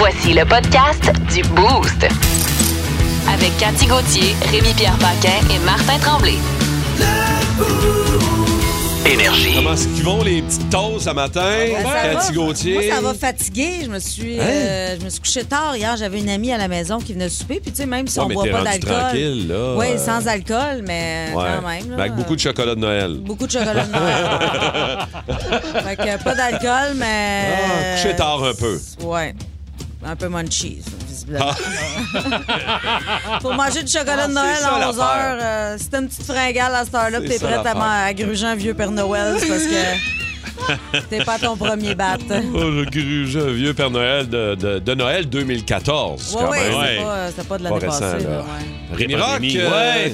Voici le podcast du Boost. Avec Cathy Gauthier, Rémi-Pierre Paquin et Martin Tremblay. Énergie. Comment est-ce qu'ils vont, les petites toasts ce matin? Cathy Gauthier. Moi, ça va fatiguer. Je me suis couché tard. Hier, j'avais une amie à la maison qui venait souper. Puis, tu sais, même si on boit pas d'alcool. Tranquille, là. Oui, sans alcool, mais quand même. Là, avec beaucoup de chocolat de Noël. Beaucoup de chocolat de Noël. Fait que pas d'alcool, mais. Couché tard un peu. Ouais. Un peu munchies, visiblement. Faut manger du chocolat de Noël à 11 heures. Si t'as une petite fringale à cette heure-là, t'es prête à gruger un vieux Père Noël, c'est parce que t'es pas ton premier bat. Oh, je gruge un vieux Père Noël de Noël 2014. Oui, c'est pas de l'année récent, passée. là. Ouais. Rémi Rock,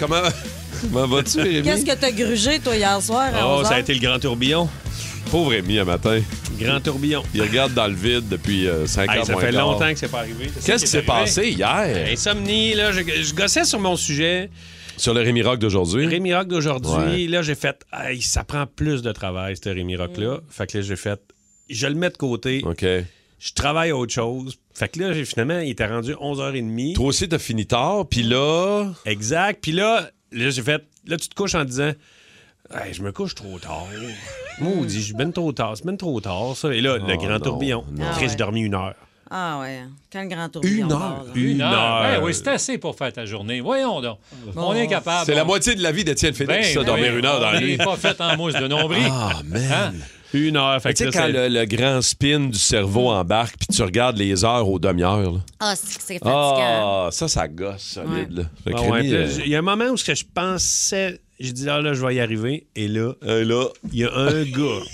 comment vas-tu, Rémi? Qu'est-ce que t'as grugé, toi, hier soir à 11 heures? Ça a été le grand tourbillon. Pauvre Rémi, un matin. Grand tourbillon. Il regarde dans le vide depuis 5 ans. Ça fait longtemps que c'est pas arrivé. Qu'est-ce qui s'est passé hier? Insomnie, là, je gossais sur mon sujet. Sur le Rémi Rock d'aujourd'hui? Rémi Rock d'aujourd'hui, Ouais. là, j'ai fait, ça prend plus de travail, ce Rémi Rock-là. Fait que là, j'ai fait, je le mets de côté. OK. Je travaille à autre chose. Fait que là, finalement, il était rendu 11h30. Toi aussi, t'as fini tard, puis là... Exact. Puis là, j'ai fait, là, tu te couches en disant... Hey, je me couche trop tard. Maudit, je suis ben trop tard. C'est ben trop tard, ça. Et là, le grand tourbillon. Après, j'ai dormi 1 heure. Ah ouais. Quand le grand tourbillon 1 heure? part, là. 1 heure. Ben oui, c'est assez pour faire ta journée. Voyons donc. On est capable. C'est la moitié de la vie d'Étienne Félix, ça, dormir 1 heure dans la nuit. On n'est pas fait en mousse de nombril. Ah, man! Hein? 1 heure. Fait Tu sais, que quand là, le grand spin du cerveau embarque, puis tu regardes les heures aux demi-heures. Là. Ah, c'est fatigant. Ah, ça gosse solide. Là. Fait que Ah ouais, Rémi, puis là, il y a un moment où je pensais, j'ai dit, là, je vais y arriver. Et là, il y a un gars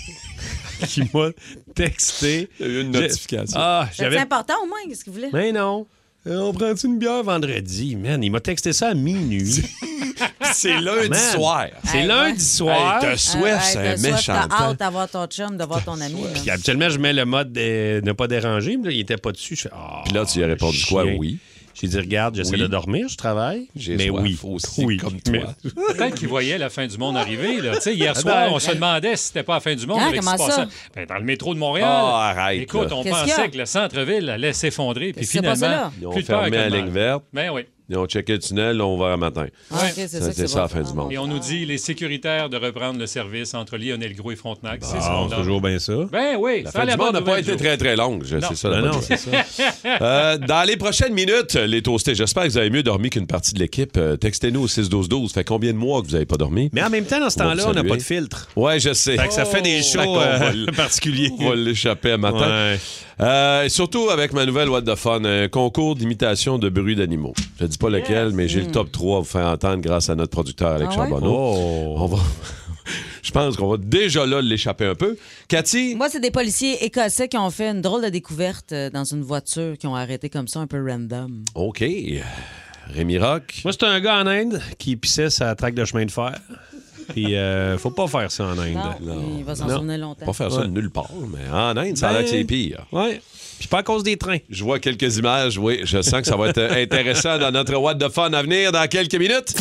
qui m'a texté. il y a eu une notification. C'est important au moins, qu'est-ce qu'il voulait? Mais non. On prend-tu une bière vendredi? Man, il m'a texté ça à minuit. C'est lundi Man. soir. C'est Hey, lundi soir. Hey, t'as soif, c'est un méchant T'as temps. hâte d'avoir ton chum, de voir ton ami. là. Puis habituellement, je mets le mode de ne pas déranger, mais là, il était pas dessus. Je fais, Puis là, tu y as répondu quoi? chien. Oui. J'ai dit, regarde, j'essaie Oui. de dormir, je travaille. J'ai mais soif oui. aussi, oui. comme toi. Mais- Peut-être qu'il voyait la fin du monde arriver. Là. Tu sais, hier soir, on se demandait si c'était pas la fin du monde. Hein, avec ce comment qui se ça? passait. Ben, dans le métro de Montréal. Ah, arrête, Écoute, là. on Qu'est-ce qu'il y pensait a? que le centre-ville allait s'effondrer. Puis Qu'est-ce qui s'est passé finalement, là? Ils ont plus de peur fermé que la de mal. ligne verte. Ben oui. Ils ont checké le tunnel, on va un matin. Ah, OK, c'est ça que C'est ça la fin du monde. Et on nous dit, les sécuritaires, de reprendre le service entre Lionel-Gros et Frontenac. C'est Ah, ce qu'on c'est a. toujours bien ça. Ben oui, La ça fin allait du monde n'a bonne pas été nouvelle, très, très longue. C'est ça, la bonne Non, nouvelle. c'est ça. Dans les prochaines minutes, les toastés, j'espère que vous avez mieux dormi qu'une partie de l'équipe. Textez-nous au 6-12-12. Fait combien de mois que vous n'avez pas dormi? Mais en même temps, dans ce On va temps-là, vous on n'a saluer. pas de filtre. Ouais, je sais. Fait que ça fait des Fait shows qu'on va le- particuliers. On va l'échapper à matin. Ouais. Et surtout avec ma nouvelle What the Fun, un concours d'imitation de bruits d'animaux. Je ne dis pas lequel, mais j'ai le top 3 à vous faire entendre grâce à notre producteur Alex Ah ouais? Charbonneau. Oh. On va... Je pense qu'on va déjà là l'échapper un peu. Cathy? Moi, c'est des policiers écossais qui ont fait une drôle de découverte dans une voiture, qui ont arrêté comme ça, un peu random. OK. Rémi Rock? Moi, c'est un gars en Inde qui pissait sa traque de chemin de fer. Puis, faut pas faire ça en Inde. Non, il va s'en Non. souvenir longtemps. Pas faire ça Ouais. de nulle part, mais en Inde, ça a l'air que c'est pire. Ouais. Puis pas à cause des trains. Je vois quelques images, oui. Je sens que ça va être intéressant dans notre What the Fun à venir dans quelques minutes.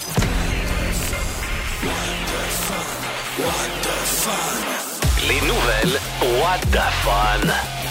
Les nouvelles What the Fun.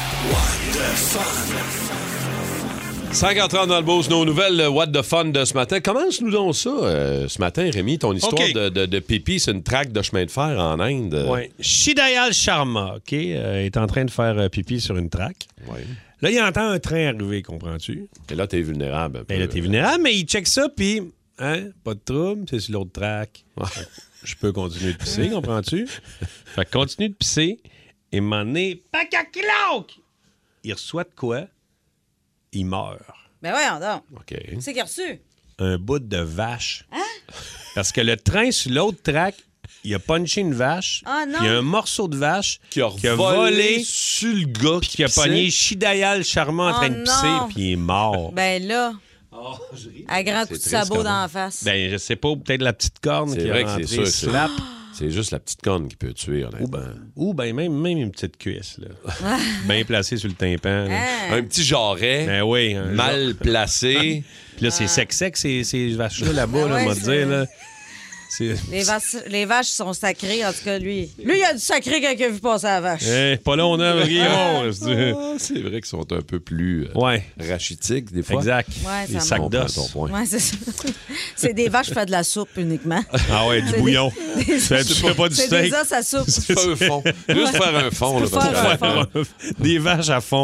5h30 dans le boost, nos nouvelles What the Fun de ce matin. Commence-nous donc ça, ce matin, Rémi, ton histoire OK. de pipi, c'est une traque de chemin de fer en Inde. Ouais. Shidayal Sharma, OK, est en train de faire pipi sur une traque. Ouais. Là, il entend un train arriver, comprends-tu? Et là, t'es vulnérable. un peu. Ben là, t'es vulnérable, mais il check ça, puis, hein, pas de trouble, c'est sur l'autre track. Je peux continuer de pisser, comprends-tu? Fait que continue de pisser, et m'en est pacacloc! Il reçoit de quoi? Il meurt. Ben voyons donc. OK. C'est qu'il a reçu. Un bout de vache. Parce que le train sur l'autre track, il a punché une vache. Ah, non. Il y a un morceau de vache Qui a volé volé sur le gars puis qui a pogné Shidayal Sharma en train de Oh, pisser, non. puis il est mort. Ben là, à grand coup de triste, sabot quand dans même. la face. Ben, je sais pas, peut-être la petite corne C'est qui vrai a que c'est rentré, sûr, c'est- slap. C'est juste la petite corne qui peut tuer, honnêtement. Ou ben même une petite cuisse, là. Bien placée sur le tympan. là. Hein? Un petit jarret, Ben oui. un mal genre- placé. Puis là, c'est sec, ces vaches-là, là-bas, Ben là, ouais, on va te c'est- dire, là. Les vaches sont sacrées. En tout cas, lui, il a du sacré quand il a vu passer la vache. Pas là, on a un Guillaume. C'est vrai qu'ils sont un peu plus rachitiques, des fois. Exact. Ouais, les ça sacs monte. d'os. Ouais, c'est ça. C'est des vaches qui font de la soupe uniquement. Ah ouais, du bouillon. Tu fais pas du C'est steak. des os à soupe. Faire un fond. Juste faire un fond. Là, parce que- Faire un fond. Des vaches à fond.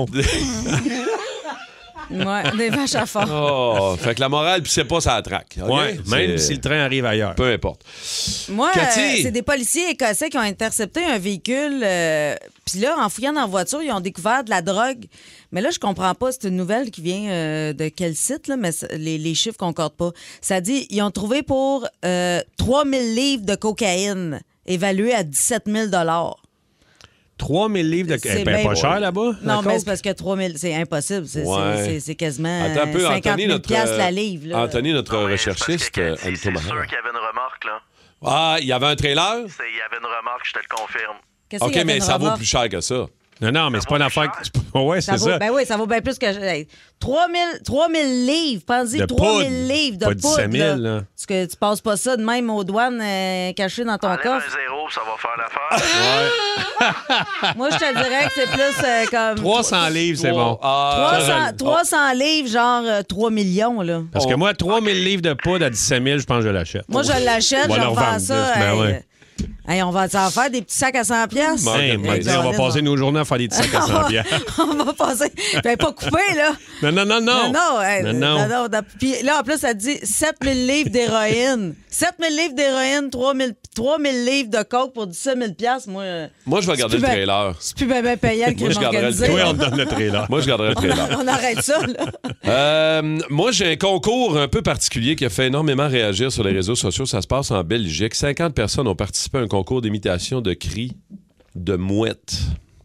Ouais, des vaches à fond. Oh, fait que la morale, puis c'est pas ça traque. OK? Ouais, même C'est- si le train arrive ailleurs. Peu importe. Moi, Cathy! c'est des policiers écossais qui ont intercepté un véhicule. Puis là, en fouillant dans la voiture, ils ont découvert de la drogue. Mais là, je comprends pas. C'est une nouvelle qui vient de quel site, là? Mais les chiffres concordent pas. Ça dit ils ont trouvé pour 3000 livres de cocaïne, évaluée à 17 000 3000 livres de... C'est pas bien- cher là-bas? Non, la mais coke? c'est parce que 3000, c'est impossible. Ouais. C'est quasiment Attends un peu, 50 Anthony, 000 notre, piastres la livre. Là. Anthony, notre recherchiste, C'est Anne sûr Thomas. qu'il y avait une remorque, là. Ah, il y avait un trailer? Il y avait une remorque, je te le confirme. Qu'est-ce qu'il y OK, avait mais une ça vaut remorque? plus cher que ça. Non, mais c'est pas une affaire... Ouais, c'est ça. Ben oui, ça vaut bien plus que... Hey, 3000 livres, pensez-y, De 3000 poudre. livres de Pas poudre. 17 000, là. Parce que tu passes pas ça de même aux douanes caché dans ton Enlève coffre. un zéro, ça va faire l'affaire. Moi, je te dirais que c'est plus comme... 300 livres, c'est bon. Ah, 300 livres, genre 3 millions, là. Parce que moi, 3000 livres de poudre à 17 000, je pense que je l'achète. Moi, je l'achète, On va je le revends revendre ça. plus, ben hey, ouais. hey, on va s'en faire des petits sacs à 100 piastres. Ouais. Hey, on va passer nos journées à faire des petits sacs à 100 piastres. On va passer... Ben, pas coupé, là. Non. Non. Non. Puis là, en plus, ça dit 7000 livres d'héroïne. 7000 livres d'héroïne, 3000 livres de coke pour 17 000 piastres. Moi, je vais garder le plus trailer. C'est plus bien payant le Moi, je crime garderais le organisé. Toi, on te donne le trailer. Moi, je garderai le trailer. On arrête ça, là. Moi, j'ai un concours un peu particulier qui a fait énormément réagir sur les réseaux sociaux. Ça se passe en Belgique. 50 personnes ont participé à un concours d'imitation de cris de mouettes.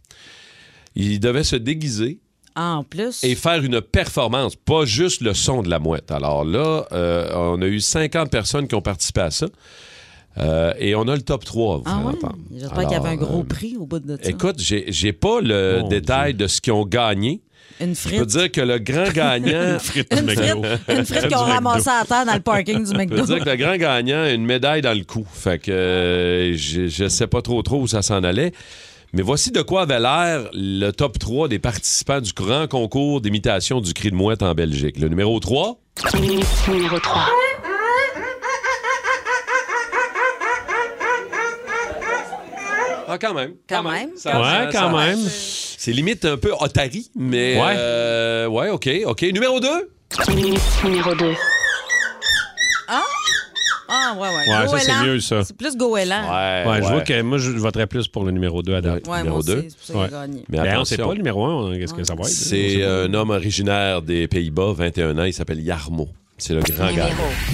Ils devaient se déguiser En plus. et faire une performance, pas juste le son de la mouette. Alors là, on a eu 50 personnes qui ont participé à ça. Et on a le top 3, vous allez entendre. J'espère qu'il y avait un gros prix au bout de ça. Écoute, j'ai pas le Mon détail de ce qu'ils ont gagné. Une Je peux frite. dire que le grand gagnant... Une frite qu'ils ont ramassée à terre dans le parking du Je peux McDo. dire que le grand gagnant a une médaille dans le cou. Fait que je sais pas trop où ça s'en allait. Mais voici de quoi avait l'air le top 3 des participants du grand concours d'imitation du cri de mouette en Belgique. Le numéro 3. Numéro 3. Ah, quand même. Quand même. Quand même. C'est limite un peu Otari, mais... Ouais. Ouais, OK. Numéro 2. Numéro 2. Ah, ouais. Ouais, ça, c'est Goéland. mieux, ça. C'est plus goéland. Ouais, je vois que moi, je voterais plus pour le numéro 2 à date. Ouais, Numéro moi deux. aussi. C'est pour ça qu'il a gagné. Mais Ben, on sait attention, pas le numéro 1, qu'est-ce que ça va être. c'est un homme originaire des Pays-Bas, 21 ans. Il s'appelle Jarmo. C'est le grand gars.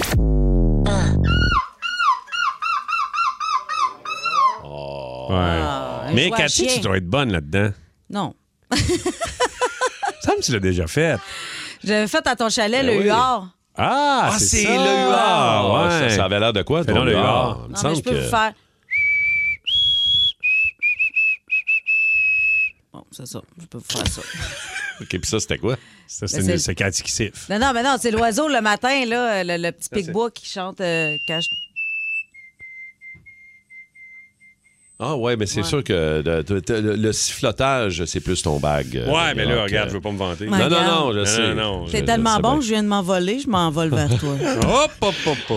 Ouais. un Mais jouet à Cathy, chien. tu dois être bonne là-dedans. Non. Ça me tu l'as déjà fait. J'avais fait à ton chalet Ben le oui. huard. Ah, c'est ça. le huard. Ouais. Ça avait l'air de quoi, Fais ton donc le huard? huard. Il me Non, mais semble je peux que... vous faire. Bon, c'est ça. Je peux vous faire ça. OK, puis ça, c'était quoi? Ça, Mais c'est- c'est Cathy qui siffle. Non, mais non, c'est l'oiseau le matin, là, le petit pic-bois qui chante quand je... Ah ouais, mais c'est sûr que le sifflotage, c'est plus ton bag. Ouais, mais là, donc, regarde, je veux pas me vanter. Ouais. Non, je sais. non. T'es Je tellement sais bon bien. que je viens de m'envoler, je m'envole vers toi. Hop.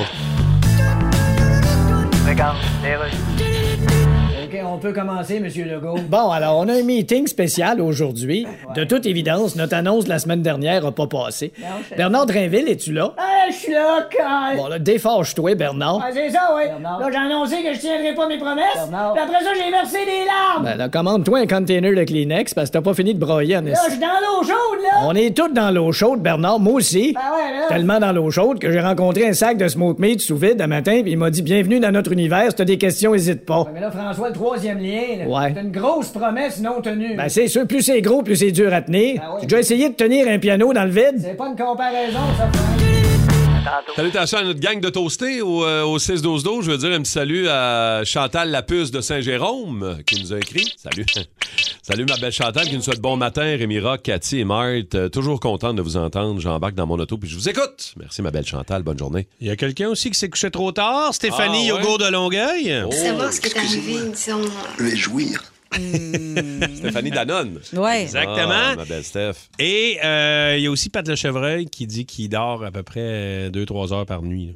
OK, on peut commencer, M. Legault. Bon, alors, on a un meeting spécial aujourd'hui. De toute évidence, notre annonce de la semaine dernière n'a pas passé. Bernard Drinville, es-tu là? Je suis là, quand... Bon, là, défâche-toi, Bernard. Ah, c'est ça, oui. Bernard. Là, j'ai annoncé que je tiendrais pas mes promesses. Bernard. Puis après ça, j'ai versé des larmes. Ben là, commande-toi un container de Kleenex parce que t'as pas fini de broyer en Là, je suis dans l'eau chaude, là. On est tous dans l'eau chaude, Bernard. Moi aussi. Ben ouais, là. Tellement dans l'eau chaude que j'ai rencontré un sac de smoke meat sous vide un matin puis il m'a dit « Bienvenue dans notre univers, si t'as des questions, hésite pas. » Mais là, François, le troisième lien, là, Ouais. c'est une grosse promesse non tenue. Ben c'est sûr, plus c'est gros, plus c'est dur à tenir. Ben oui. J'ai déjà essayé de tenir un piano dans le vide. C'est pas une comparaison, ça, Frank. tantôt. Salutations à notre gang de toastés au 6-12-12. Je veux dire un petit salut à Chantal Lapuce de Saint-Jérôme qui nous a écrit. Salut. Salut ma belle Chantal qui nous souhaite bon matin. Rémi Rock, Cathy et Marthe. Toujours contente de vous entendre. J'embarque dans mon auto puis je vous écoute. Merci ma belle Chantal. Bonne journée. Il y a quelqu'un aussi qui s'est couché trop tard. Stéphanie Ah, ouais? Yogourt de Longueuil. Savoir ce qui est arrivé, disons. Je vais jouir. Stéphanie Danone. Ouais. Exactement. Ah, ma belle Steph. Et il y a aussi Pat Le Chevreuil qui dit qu'il dort à peu près 2-3 heures par nuit.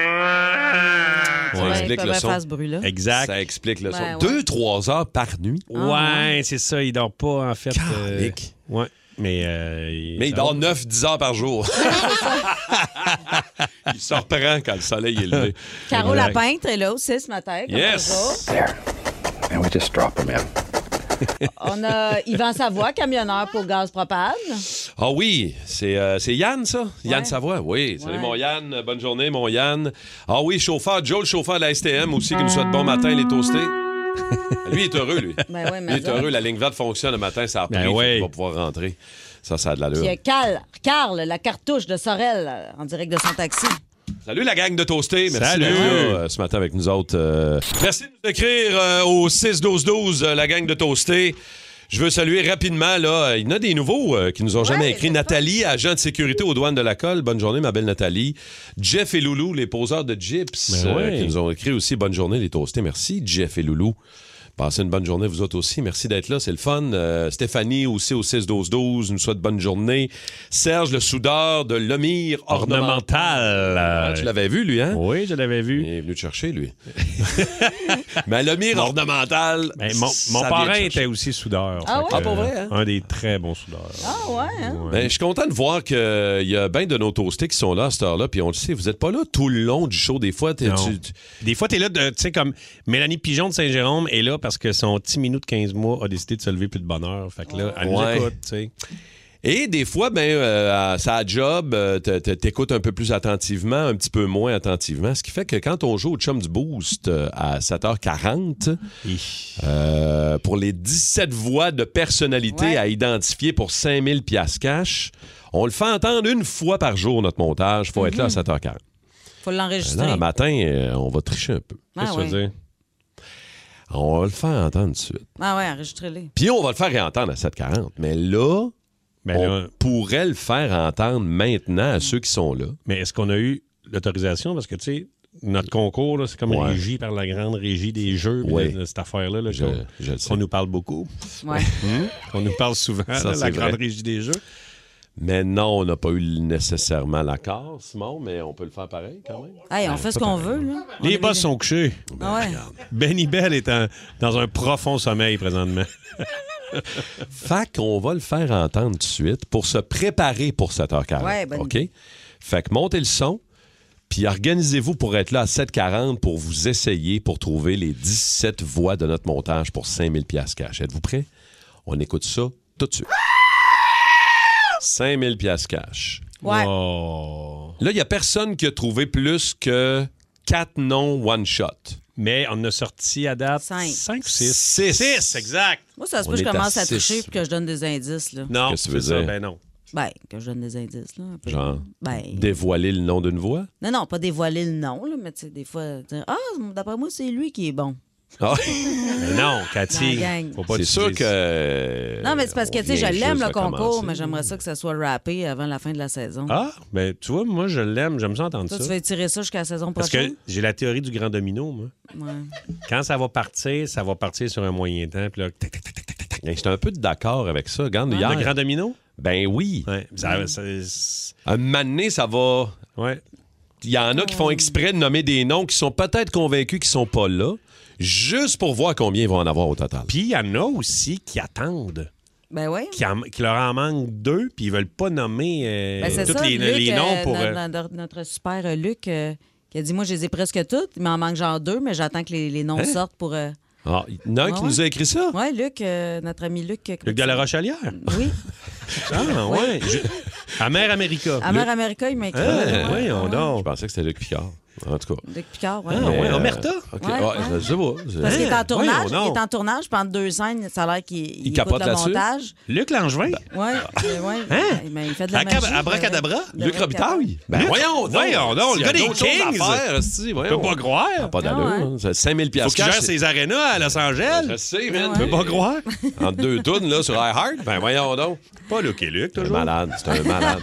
Ça Ouais, explique ils peuvent le faire son. ce bruit-là. Exact. Ça explique le son. Ben, ouais. 2-3 heures par nuit. Ouais, c'est ça. Il dort pas, en fait. Calique. Ouais. Mais il dort 9-10 heures par jour. Il se reprend quand le soleil est levé. Caro Exact. Lapintre est là aussi ce matin. comme Yes. toujours. And we just drop them in. On a Yvan Savoie, camionneur pour gaz propane. Ah oui, c'est Yann, ça? Yann Ouais. Savoie, oui. Salut Ouais. mon Yann, bonne journée mon Yann. Ah oui, chauffeur, Joe, le chauffeur de la STM aussi, qui nous souhaite bon matin, les toastés. Lui, il est heureux, lui. Ben ouais, mais Lui, il est ça. heureux, la ligne verte fonctionne le matin, ça a repris, Ben ouais. il va pouvoir rentrer. Ça a de l'allure. Puis Carl, la cartouche de Sorel, en direct de son taxi. Salut la gang de toastés. Merci Salut. d'être là ce matin avec nous autres. Merci de nous écrire au 6-12-12, la gang de toastés. Je veux saluer rapidement, là, il y en a des nouveaux qui nous ont jamais écrit. Nathalie, agent de sécurité aux douanes de la Colle. Bonne journée, ma belle Nathalie. Jeff et Loulou, les poseurs de Gyps, Ben ouais. qui nous ont écrit aussi. Bonne journée, les toastés. Merci, Jeff et Loulou. Passez une bonne journée, vous autres aussi. Merci d'être là, c'est le fun. Stéphanie aussi au 6-12-12, nous souhaite bonne journée. Serge, le soudeur de Lemire Ornemental. Ornemental. Tu l'avais vu, lui, hein? Oui, je l'avais vu. Il est venu te chercher, lui. Mais Lemire Ornemental. Ben, mon ça vient parrain te chercher. était aussi soudeur. Ah Fait ouais? que, Ah, pour vrai, hein? Un des très bons soudeurs. Ah ouais, hein? Ouais. Ben, je suis content de voir qu'il y a bien de nos toastés qui sont là à cette heure-là, puis on le sait, vous n'êtes pas là tout le long du show. Des fois, Non. Des fois, t'es là, tu sais, comme Mélanie Pigeon de Saint-Jérôme est là parce que son petit minou de 15 mois a décidé de se lever plus de bonne heure. Fait que là, elle nous Ouais. écoute, tu sais. Et des fois, à sa job, t'écoutes un peu plus attentivement, un petit peu moins attentivement. Ce qui fait que quand on joue au Chum du Boost à 7h40, pour les 17 voix de personnalité Ouais. à identifier pour 5000 piastres cash, on le fait entendre une fois par jour, notre montage. Faut être là à 7h40. Faut l'enregistrer. Là, le matin, on va tricher un peu. Ah Qu'est-ce que tu veux ouais. dire? On va le faire entendre tout de suite. Ah ouais, enregistrez-les. Puis on va le faire réentendre à 7h40. Mais là, Ben on là, pourrait le faire entendre maintenant à ceux qui sont là. mais est-ce qu'on a eu l'autorisation? Parce que, tu sais, notre concours, là, c'est comme Ouais. régi par la grande régie des jeux, puis Ouais. de cette affaire-là, là, Je le sais. qu'on nous parle beaucoup. Ouais. On nous parle souvent, Ça, là, c'est la grande vrai. régie des jeux. Mais non, on n'a pas eu nécessairement l'accord, Simon, mais on peut le faire pareil quand même. Hey, on fait ce qu'on veut, là. On Les est boss sont couchés. Ah ouais. Benny Bell est dans un profond sommeil présentement. Fait qu'on va le faire entendre tout de suite pour se préparer pour 7h40. Ouais, bonne OK? Fait que montez le son, puis organisez-vous pour être là à 7h40 pour vous essayer pour trouver les 17 voix de notre montage pour 5000 piastres cash. Êtes-vous prêts? On écoute ça tout de suite. 5000 piastres cash. Ouais. Oh. Là, il n'y a personne qui a trouvé plus que 4 noms one-shot. Mais on a sorti à date 5. ou 6? 6. Exact. Moi, ça se On peut que je est à commence à 6. tricher puis que je donne des indices, là. Non, Qu'est-ce que tu veux c'est ça, dire? ben non. Ben, que je donne des indices, là. un peu. Genre, Ben. dévoiler le nom d'une voix? Non, pas dévoiler le nom, là, mais tu sais, des fois, dire ah, d'après moi, c'est lui qui est bon. Ah. Mais non, Cathy, Dans la gang. faut pas C'est te sûr dire que... Non, mais c'est parce que, on tu sais, vient je l'aime, juste le de concours, commencer. mais j'aimerais ça que ça soit rappé avant la fin de la saison. Ah, ben tu vois, moi, je l'aime, j'aime ça entendre Toi, ça. tu vas étirer ça jusqu'à la saison Parce prochaine? que j'ai la théorie du grand domino, moi. Ouais. Quand ça va partir sur un moyen temps, puis là, tac, tac, tac, tac, tac, tac. J'étais un peu d'accord avec ça. Regarde, hier... Le grand domino? Ben oui. Ouais. Un moment donné, ça va... Ouais. Il y en a qui font exprès de nommer des noms qui sont peut-être convaincus qu'ils sont pas là, juste pour voir combien ils vont en avoir au total. Puis il y en a aussi qui attendent, Ben oui. qui leur en manque 2, puis ils veulent pas nommer Ben, c'est tous ça, les Luc, noms pour... notre super Luc, qui a dit, moi, je les ai presque toutes. Il m'en manque genre 2, mais j'attends que les noms sortent pour... Ah, il y en a un qui ouais. nous a écrit ça? Oui, Luc, notre ami Luc. Luc de la Rochelière? Oui. Ah, ouais. Amère America. Amère America, il m'a écrit. Voyons Je donc. pensais que c'était Luc Picard. En tout cas. Luc Picard, ouais. Ah, ouais, Omerta? OK. Ouais, Ouais, ouais. je sais pas. Parce qu'il est en tournage. Voyons donc. Il est en tournage pendant 2 scènes. Ça a l'air qu'il Il écoute capote le là-dessus? montage. Luc Langevin? Oui, oui. Hein? Mais il fait de la magie. Abracadabra? Luc Robitaille? Ben Luc- voyons donc, le gars des Kings! Je peux pas croire. Pas d'allure. Ah ouais. Hein. C'est 5000 Faut piastres qu'il gère cash. ses arénas à Los Angeles. Je sais, man. Je peux pas croire. Entre 2 tunes là, sur iHeart. Ben voyons donc. Pas Luc et Luc, C'est un toujours. malade. C'est un malade.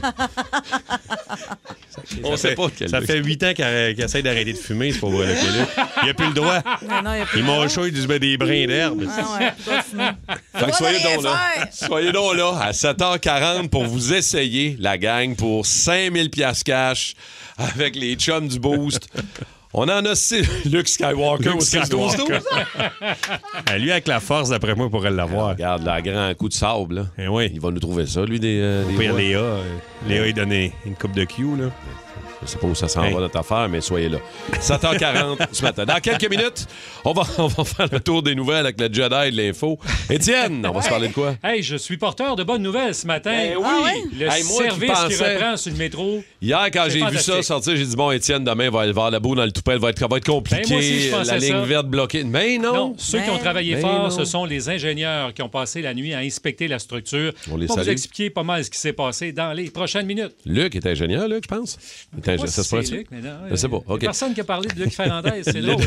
On sait pas quel Ça Luc. fait 8 ans qu'il essaie d'arrêter de fumer, c'est pas vrai, Luc et Luc. Il a plus le droit. Non, il a plus Il le droit. mange chaud, il dit des brins d'herbe. Ah ouais, plus le droit de fumer. Fait que soyez rien donc là. faire. Soyez donc là à 7h40 pour vous essayer, la gang, pour 5000 piastres cash avec les chums du Boost. On en a 6. Luke Skywalker Luke au 6-12-12. Skywalker. Lui, avec la force, d'après moi, pourrait l'avoir. Regarde, là, grand coup de sable. Là. Eh oui. Il va nous trouver ça, lui, des Pire voix. Léa. Léa, il donnait une coupe de Q, là. Je sais pas où ça s'en Hey. va notre affaire, mais soyez là. 7h40 ce matin. Dans quelques minutes, on va faire le tour des nouvelles avec le Jedi de l'info. Étienne, on va se parler de quoi? Hey, je suis porteur de bonnes nouvelles ce matin. Ben oui. Ah ouais? Le Hey, moi qui service qui pensais- reprend sur le métro. Hier, quand C'est j'ai vu ça fantastique. sortir, j'ai dit, bon, Étienne, demain, il va y avoir la boue dans le toupet, va être compliqué. Ben, moi aussi, je pensais la ligne ça. verte bloquée. Mais non. Non, ceux qui ont travaillé Ben fort, non. ce sont les ingénieurs qui ont passé la nuit à inspecter la structure. On les pour vous salue. expliquer pas mal ce qui s'est passé dans les prochaines minutes. Luc est ingénieur, Luc, je pense. Il est ingénieur. Moi, Ça se pourrait-tu? c'est Luc, mais non, Je sais pas. il y a OK. personne qui a parlé de Luc Ferrandez, c'est drôle.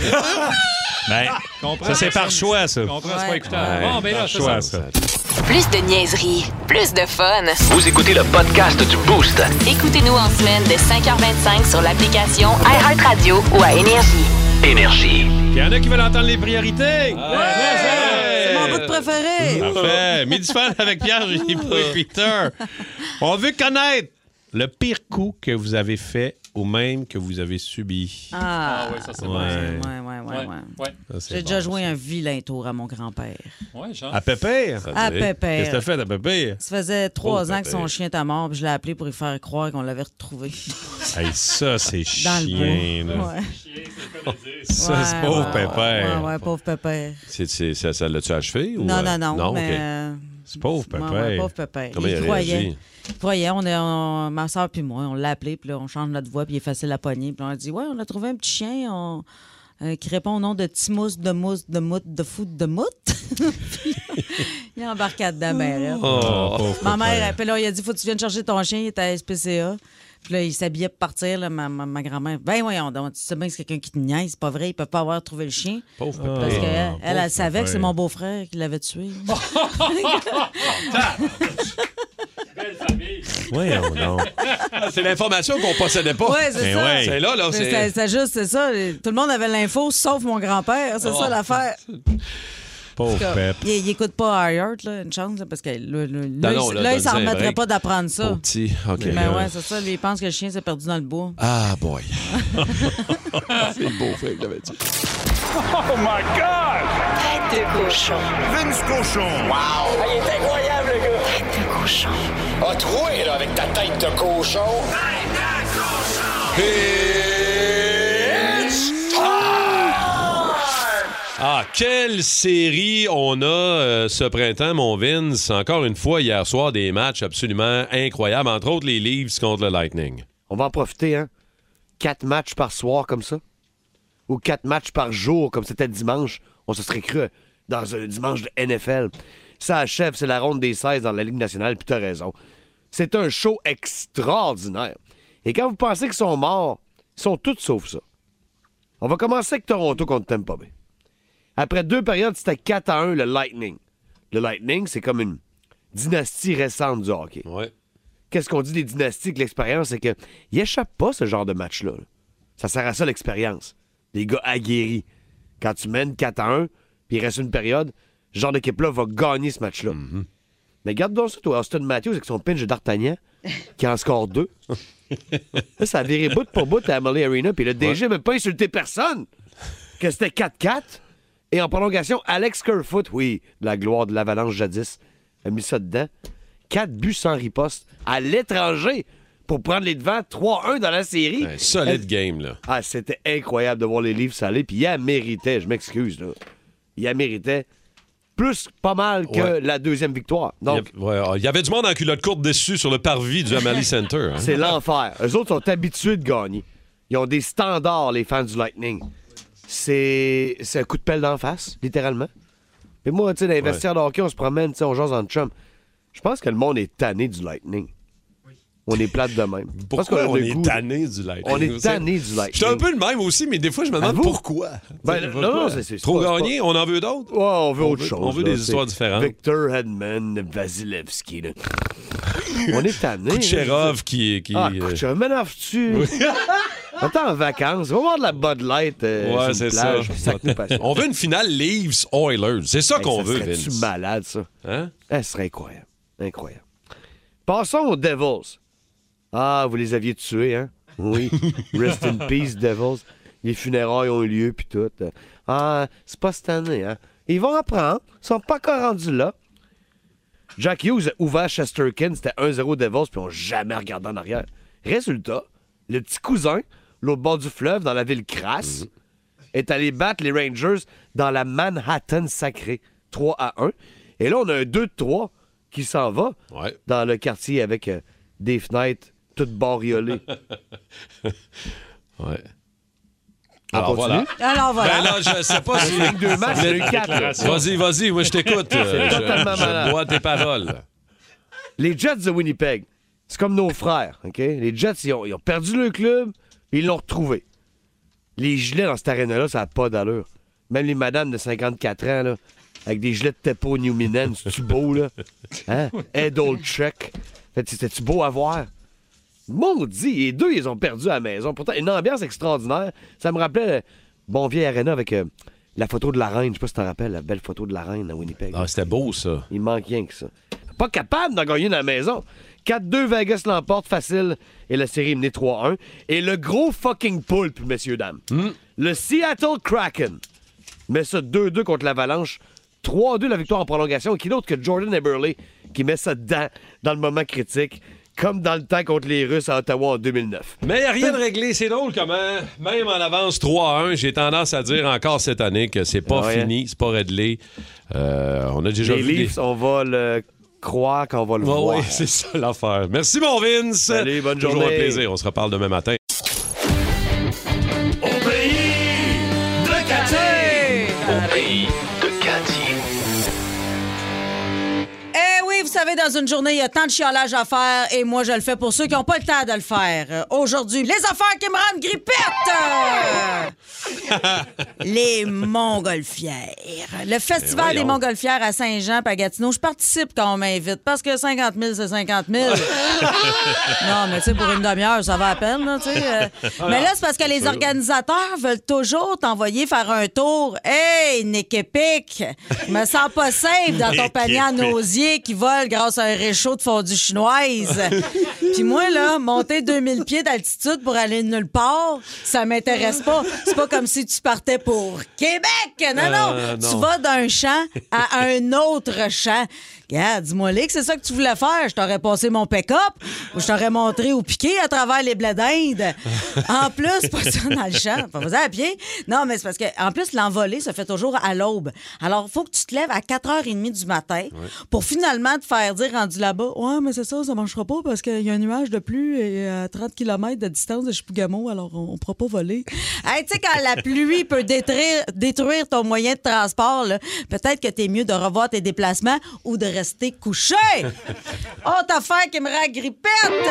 Ben, Comprends, ça, c'est par personne- choix, ça. Comprends, c'est pas Ouais. écoutable. Ouais, Bon, ben là, par c'est choix, ça. ça. Plus de niaiserie, plus de fun. Vous écoutez le podcast du Boost. Écoutez-nous en semaine de 5h25 sur l'application iHeartRadio ou à Énergie. Énergie. Il y en a qui veulent entendre les priorités. C'est mon bout de préféré. Parfait. Midi Fun avec Pierre, Julie et Peter. On veut connaître le pire coup que vous avez fait ou même que vous avez subi. Ah, oui, ça, c'est Ouais. ouais. Ouais. Ça, c'est J'ai bon, déjà joué ça. un vilain tour à mon grand-père. Ouais, genre. À Pépère? À dit. Qu'est-ce que Pépère. t'as fait à Pépère? Ça faisait 3 ans que Pépère. son chien était mort, puis je l'ai appelé pour lui faire croire qu'on l'avait retrouvé. Hey, ça, c'est Dans le chien. bois. là. Ouais. Ça, c'est pauvre ouais, Pépère. Ouais, pauvre Pépère. Ça l'a-tu achevé? Ou, Non, non, OK. mais... C'est pauvre Ouais, Pépère. pauvre Pépère. Comment il a croyait. réagi? Il croyait. Ma soeur puis moi, on l'a appelé, puis là, on change notre voix, puis il est facile à pogner. Puis on a dit, ouais, on a trouvé un petit chien qui répond au nom de Timousse, de Mousse, de Mout, de Foot, de Mout. Puis là, il est embarqué dedans, ben raide. Oh, pauvre Ma Pépère. mère, puis là, il a dit, faut que tu viennes chercher ton chien, il était à SPCA. Puis là, il s'habillait pour partir, là, ma grand-mère. Ben voyons donc, tu sais bien que c'est quelqu'un qui te niaise, c'est pas vrai, il peut pas avoir trouvé le chien. Pauvre Parce Pépère. qu'elle, elle pauvre savait que c'est Pépère. mon beau-frère qui l'avait tué. Belle famille. Voyons donc. C'est l'information qu'on possédait pas. Ouais, c'est Ben ça. ouais. C'est là, Mais c'est juste, c'est ça. Tout le monde avait l'info, sauf mon grand-père. C'est ça l'affaire. Pauvre Pep. Il écoute pas iHeart, là, une chance, là, parce que là, non, là, il s'en donne-y un remettrait break. pas d'apprendre ça. Pauvre petit. OK. Mais ouais, c'est ça. Lui, il pense que le chien s'est perdu dans le bois. Ah, boy. C'est le beau fait que j'avais dit. Oh my God! Tête de cochon. Vince Cochon! Wow! Il est incroyable, le gars! Tête de cochon. A troué, là, avec ta tête de cochon. Tête de cochon! It's time! Ah, quelle série on a ce printemps, mon Vince. Encore une fois, hier soir, des matchs absolument incroyables. Entre autres, les Leafs contre le Lightning. On va en profiter, hein? 4 matchs par soir comme ça. Ou 4 matchs par jour, comme c'était dimanche. On se serait cru dans un dimanche de NFL. Ça achève, c'est la ronde des 16 dans la Ligue nationale, puis t'as raison. C'est un show extraordinaire. Et quand vous pensez qu'ils sont morts, ils sont tous sauf ça. On va commencer avec Toronto contre Tampa Bay. Après 2 périodes, c'était 4-1 le Lightning. Le Lightning, c'est comme une dynastie récente du hockey. Ouais. Qu'est-ce qu'on dit des dynasties avec l'expérience? C'est qu'ils échappent pas ce genre de match-là. là. Ça sert à ça, l'expérience. Des gars aguerris. Quand tu mènes 4-1, puis il reste une période, ce genre d'équipe-là va gagner ce match-là. Mais regarde donc ça, toi, Austin Matthews avec son pinch de d'Artagnan, qui en score 2. Là, ça a viré bout pour bout à Amalie Arena, puis le DG n'a même pas insulté personne. Que c'était 4-4. Et en prolongation, Alex Kerfoot, oui, de la gloire de l'Avalanche jadis, a mis ça dedans. 4 buts sans riposte à l'étranger pour prendre les devants 3-1 dans la série. Un solide game, là. Ah, c'était incroyable de voir les Leafs aller, puis il la méritait, je m'excuse, là. Il la méritait plus pas mal que Ouais. la deuxième victoire. Donc, Il y avait du monde en culotte courte déçu sur le parvis du Amalie Center. Hein? c'est l'enfer. Eux autres sont habitués de gagner. Ils ont des standards, les fans du Lightning. C'est un coup de pelle d'en face, littéralement. Et moi, tu sais, dans les vestiaires de hockey, on se promène, tu sais, on jase en chum. Je pense que le monde est tanné du Lightning. On est plate de même. Pourquoi on est tanné du Lightning? On est tanné du Lightning. Je suis un peu le même aussi, mais des fois, je me demande pourquoi. Non, c'est trop gagné, on en veut d'autres? Ouais, on veut autre chose. On veut des histoires différentes. Victor Hedman, Vasilevski. Là. On est tanné. Kucherov qui... Kucherov, m'énerves-tu? On est en vacances. On va voir de la Bud Light sur c'est une plage. Ça. On veut une finale Leafs-Oilers. C'est ça qu'on veut, Vince. C'est malade, ça. Hein? Ce serait incroyable. Incroyable. Passons aux Devils. Ah, vous les aviez tués, hein? Oui. Rest in peace, Devils. Les funérailles ont eu lieu, puis tout. Ah, c'est pas cette année, hein? Ils vont apprendre. Ils sont pas encore rendus là. Jack Hughes a ouvert Shesterkin. C'était 1-0 Devils, puis ils n'ont jamais regardé en arrière. Résultat, le petit cousin, l'autre bord du fleuve, dans la ville crasse, est allé battre les Rangers dans la Manhattan sacrée. 3-1. Et là, on a un 2-3 qui s'en va dans le quartier avec des fenêtres toutes bariolées. Ouais. Alors voilà. Alors voilà. Ben là, je sais pas si... deux matchs, c'est 4. Vas-y, moi je t'écoute. Je bois tes paroles. Les Jets de Winnipeg, c'est comme nos frères, OK? Les Jets, ils ont perdu le club, puis ils l'ont retrouvé. Les gilets dans cette arène-là, ça n'a pas d'allure. Même les madames de 54 ans, là, avec des gilets de Teppo New Minen, c'est-tu beau, là? Hein? Ed Olczyk. C'était-tu beau à voir? Maudit, les deux, ils ont perdu à la maison. Pourtant, une ambiance extraordinaire. Ça me rappelait bon vieil Arena avec la photo de la reine. Je sais pas si tu t'en rappelles, la belle photo de la reine à Winnipeg. Ah, c'était beau, ça. Il manque rien que ça. Pas capable d'en gagner dans la maison. 4-2, Vegas l'emporte facile et la série est menée 3-1. Et le gros fucking poulpe, messieurs, dames. Le Seattle Kraken met ça 2-2 contre l'Avalanche. 3-2 la victoire en prolongation. Et qui d'autre que Jordan Eberle qui met ça dedans dans le moment critique. Comme dans le temps contre les Russes à Ottawa en 2009. Mais il n'y a rien de réglé. C'est drôle comment, même en avance 3-1, j'ai tendance à dire encore cette année que c'est pas fini, c'est pas réglé. On a déjà vu... Les Leafs, on va le croire qu'on va le voir. Oui, c'est ça l'affaire. Merci, mon Vince. Salut, bonne journée. Toujours un plaisir. On se reparle demain matin. Au pays de Cathy! Au pays de Cathy. Vous savez, dans une journée, il y a tant de chiolage à faire et moi, je le fais pour ceux qui n'ont pas le temps de le faire. Aujourd'hui, les affaires qui me rendent grippette! Les Montgolfières. Le Festival des Montgolfières à Saint-Jean, à Gatineau. Je participe quand on m'invite parce que 50 000, c'est 50 000. Non, mais tu sais, pour une demi-heure, ça va à peine. Là, mais là, c'est parce que les organisateurs veulent toujours t'envoyer faire un tour. Hey, Nick Epic! Je me sens pas safe dans ton panier en osier qui vole grâce à un réchaud de fondue chinoise. Puis moi, là, monter 2000 pieds d'altitude pour aller nulle part, ça m'intéresse pas. C'est pas comme si tu partais pour Québec. Non. Tu vas d'un champ à un autre champ. Regarde, dis-moi que c'est ça que tu voulais faire. Je t'aurais passé mon pick-up ou je t'aurais montré au piqué à travers les blés d'Inde. En plus, pas ça dans le champ. Pas ça à pied. Non, mais c'est parce que en plus, l'envolée se fait toujours à l'aube. Alors, il faut que tu te lèves à 4h30 du matin pour finalement te faire dire rendu là-bas, ouais, mais c'est ça marchera pas parce qu'il y a un nuage de pluie et à 30 km de distance de Chibougamau, alors on ne pourra pas voler. Hey, tu sais, quand la pluie peut détruire ton moyen de transport, là, peut-être que t'es mieux de revoir tes déplacements ou de rester couché. Autre affaire qui me rend grippette!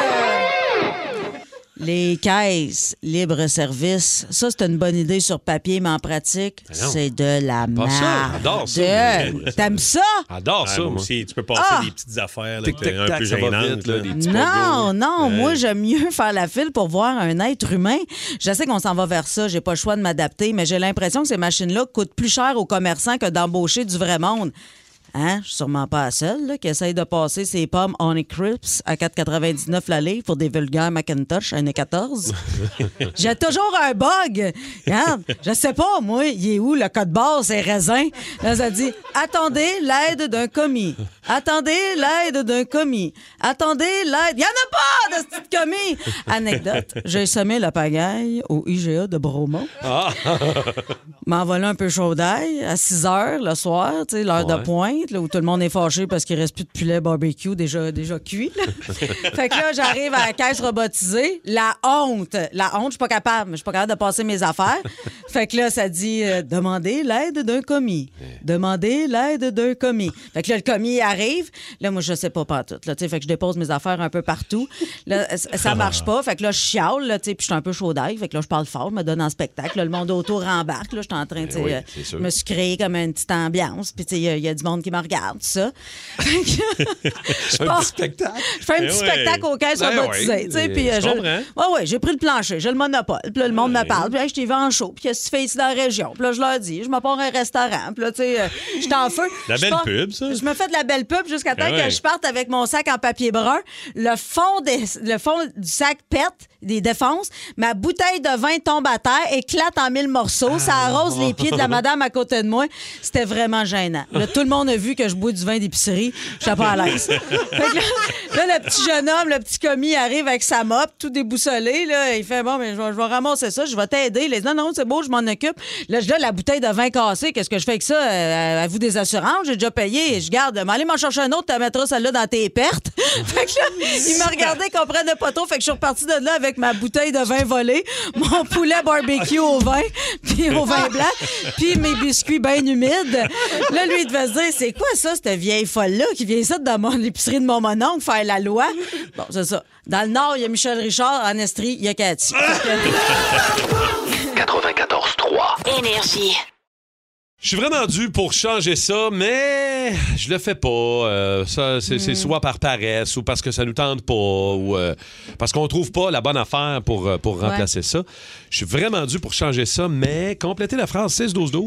Les caisses libre-service, ça, c'est une bonne idée sur papier, mais en pratique, c'est de la merde. J'adore ça. T'aimes ça? J'adore ça, moi aussi. Tu peux passer des petites affaires là, un peu gênantes. Non, moi, j'aime mieux faire la file pour voir un être humain. Je sais qu'on s'en va vers ça, j'ai pas le choix de m'adapter, mais j'ai l'impression que ces machines-là coûtent plus cher aux commerçants que d'embaucher du vrai monde. Hein? Je suis sûrement pas la seule là, qui essaye de passer ses pommes Honey Crisps à 4,99 la livre pour des vulgaires Macintosh années 14. J'ai toujours un bug. Regarde, je sais pas, moi, il est où le code barre, c'est raisin? Là, ça dit « Attendez l'aide d'un commis. Attendez l'aide d'un commis. Attendez l'aide... » Il y en a pas de ce petit commis! Anecdote, j'ai semé la pagaille au IGA de Bromont. M'envolé un peu chaud d'ail à 6 h le soir, tu sais, l'heure de pointe. pointe, là, où tout le monde est fâché parce qu'il reste plus de poulet barbecue déjà cuit. Là. Fait que là, j'arrive à la caisse robotisée. La honte, je suis pas capable. Je suis pas capable de passer mes affaires. Fait que là, ça dit demandez l'aide d'un commis. Demandez l'aide d'un commis. Fait que là, le commis arrive. Là, moi, je sais pas pantoute. Là, fait que je dépose mes affaires un peu partout. Là, ça marche pas. Fait que là, je chiale, là, puis je suis un peu chaud d'ail. Fait que là, je parle fort, je me donne en spectacle. Là, le monde autour rembarque. Là, je suis en train de je me suis créé comme une petite ambiance. Puis, il y a du monde qui me regarde, tout ça. Un petit spectacle. Je fais un petit spectacle aux caisses robotisées. Puis, j'ai pris le plancher, j'ai le monopole. Puis là, le monde me parle. Puis là, je t'ai vu en show. Puis qu'est-ce que tu fais ici dans la région? Puis là, je leur dis, je m'apporte un restaurant. Puis là, tu sais, je suis en feu. La belle pub, ça. Je me fais de la belle pub jusqu'à temps que je parte avec mon sac en papier brun. Le fond du sac pète, des défonces. Ma bouteille de vin tombe à terre, éclate en 1000 morceaux. Ça arrose les pieds de la madame à côté de moi. C'était vraiment gênant. Là, tout le monde a vu que je bois du vin d'épicerie. Je suis pas à l'aise. Fait que là, le petit jeune homme, le petit commis arrive avec sa mop, tout déboussolé. Là, il fait, bon, mais je vais ramasser ça, je vais t'aider. Il dit, non, c'est beau, je m'en occupe. Là, la bouteille de vin cassée, qu'est-ce que je fais avec ça? À vous des assurances, j'ai déjà payé. Je garde, allez m'en chercher un autre, tu mettras celle-là dans tes pertes. Fait que là, il m'a regardé, comprenait pas trop. Fait que je suis repartie de là avec ma bouteille de vin volé, mon poulet barbecue au vin, puis au vin blanc, puis mes biscuits bien humides. Là, lui, il devait se dire, c'est quoi ça, cette vieille folle-là qui vient ça de l'épicerie de mon mononcle faire la loi? Bon, c'est ça. Dans le Nord, il y a Michel Richard. En Estrie, il y a Cathy. 94.3 Énergie. Je suis vraiment dû pour changer ça, mais je le fais pas. Ça, c'est soit par paresse ou parce que ça nous tente pas ou parce qu'on trouve pas la bonne affaire pour remplacer ça. Je suis vraiment dû pour changer ça, mais complétez la phrase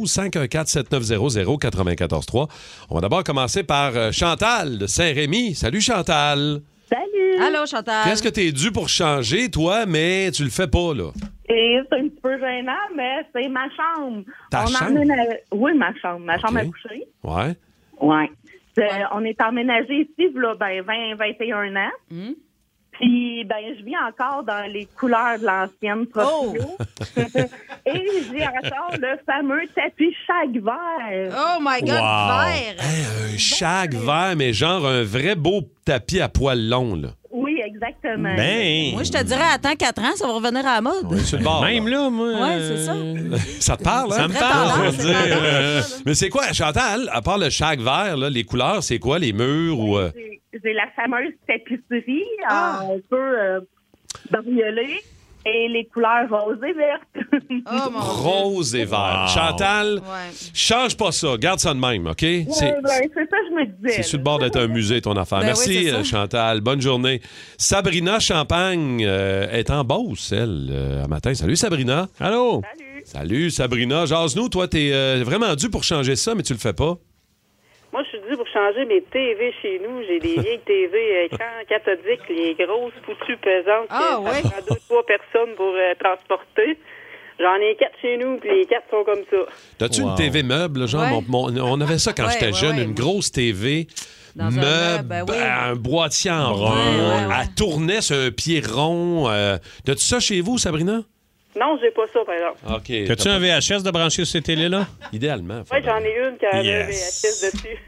612-12-514-7900-943. On va d'abord commencer par Chantal de Saint-Rémy. Salut Chantal. Salut. Allô Chantal. Qu'est-ce que t'es dû pour changer, toi, mais tu le fais pas, là? Et c'est un petit peu gênant, mais c'est ma chambre. Ta chambre? Oui, ma chambre. Ma chambre à coucher. Ouais. Ouais. On est emménagé ici, là, 20-21 ans. Puis, je vis encore dans les couleurs de l'ancienne proprio. Et j'ai encore le fameux tapis shag vert. Oh my God, vert! Un shag vert, mais genre un vrai beau tapis à poils longs, là. Oui, exactement. Moi, je te dirais, attends 4 ans, ça va revenir à la mode. Oui, sur le bord. Même là, moi. Oui, c'est ça. Ça te parle, hein? Ça me parle, je veux dire. Mais c'est quoi, Chantal, à part le shag vert, là, les couleurs, c'est quoi, les murs ou... J'ai la fameuse tapisserie un peu bariolée et les couleurs roses et vertes. Rose et vert. Chantal, change pas ça. Garde ça de même, OK? C'est ça je me disais. C'est sur le bord d'être un musée, ton affaire. Merci, Chantal. Bonne journée. Sabrina Champagne est en Beauce, elle, à matin. Salut, Sabrina. Allô? Salut, Sabrina. Jase-nous, toi, t'es vraiment dû pour changer ça, mais tu le fais pas. Moi, je suis due pour changer mes TV chez nous. J'ai des vieilles TV écran cathodiques, les grosses foutues pesantes. Ça prend 2-3 personnes pour transporter. J'en ai 4 chez nous, puis les 4 sont comme ça. T'as-tu une TV meuble? Genre, on avait ça quand j'étais jeune, une grosse TV meuble, un boîtier en rond. Elle tournait sur un pied rond. T'as-tu ça chez vous, Sabrina? Non, j'ai pas ça, par exemple. OK. As-tu un VHS de brancher sur ces télé-là? Idéalement. Oui, j'en ai une qui a un VHS dessus.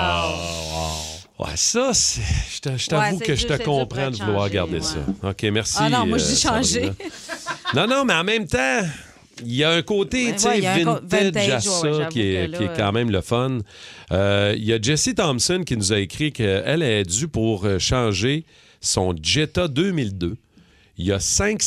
Ouais, ça, je t'avoue que je te comprends de vouloir garder ça. OK, merci. Ah non, moi, je dis changer. Non, mais en même temps, il y a un côté vintage à ça qui est quand même le fun. Il y a Jessie Thompson qui nous a écrit qu'elle est due pour changer son Jetta 2002. Il y a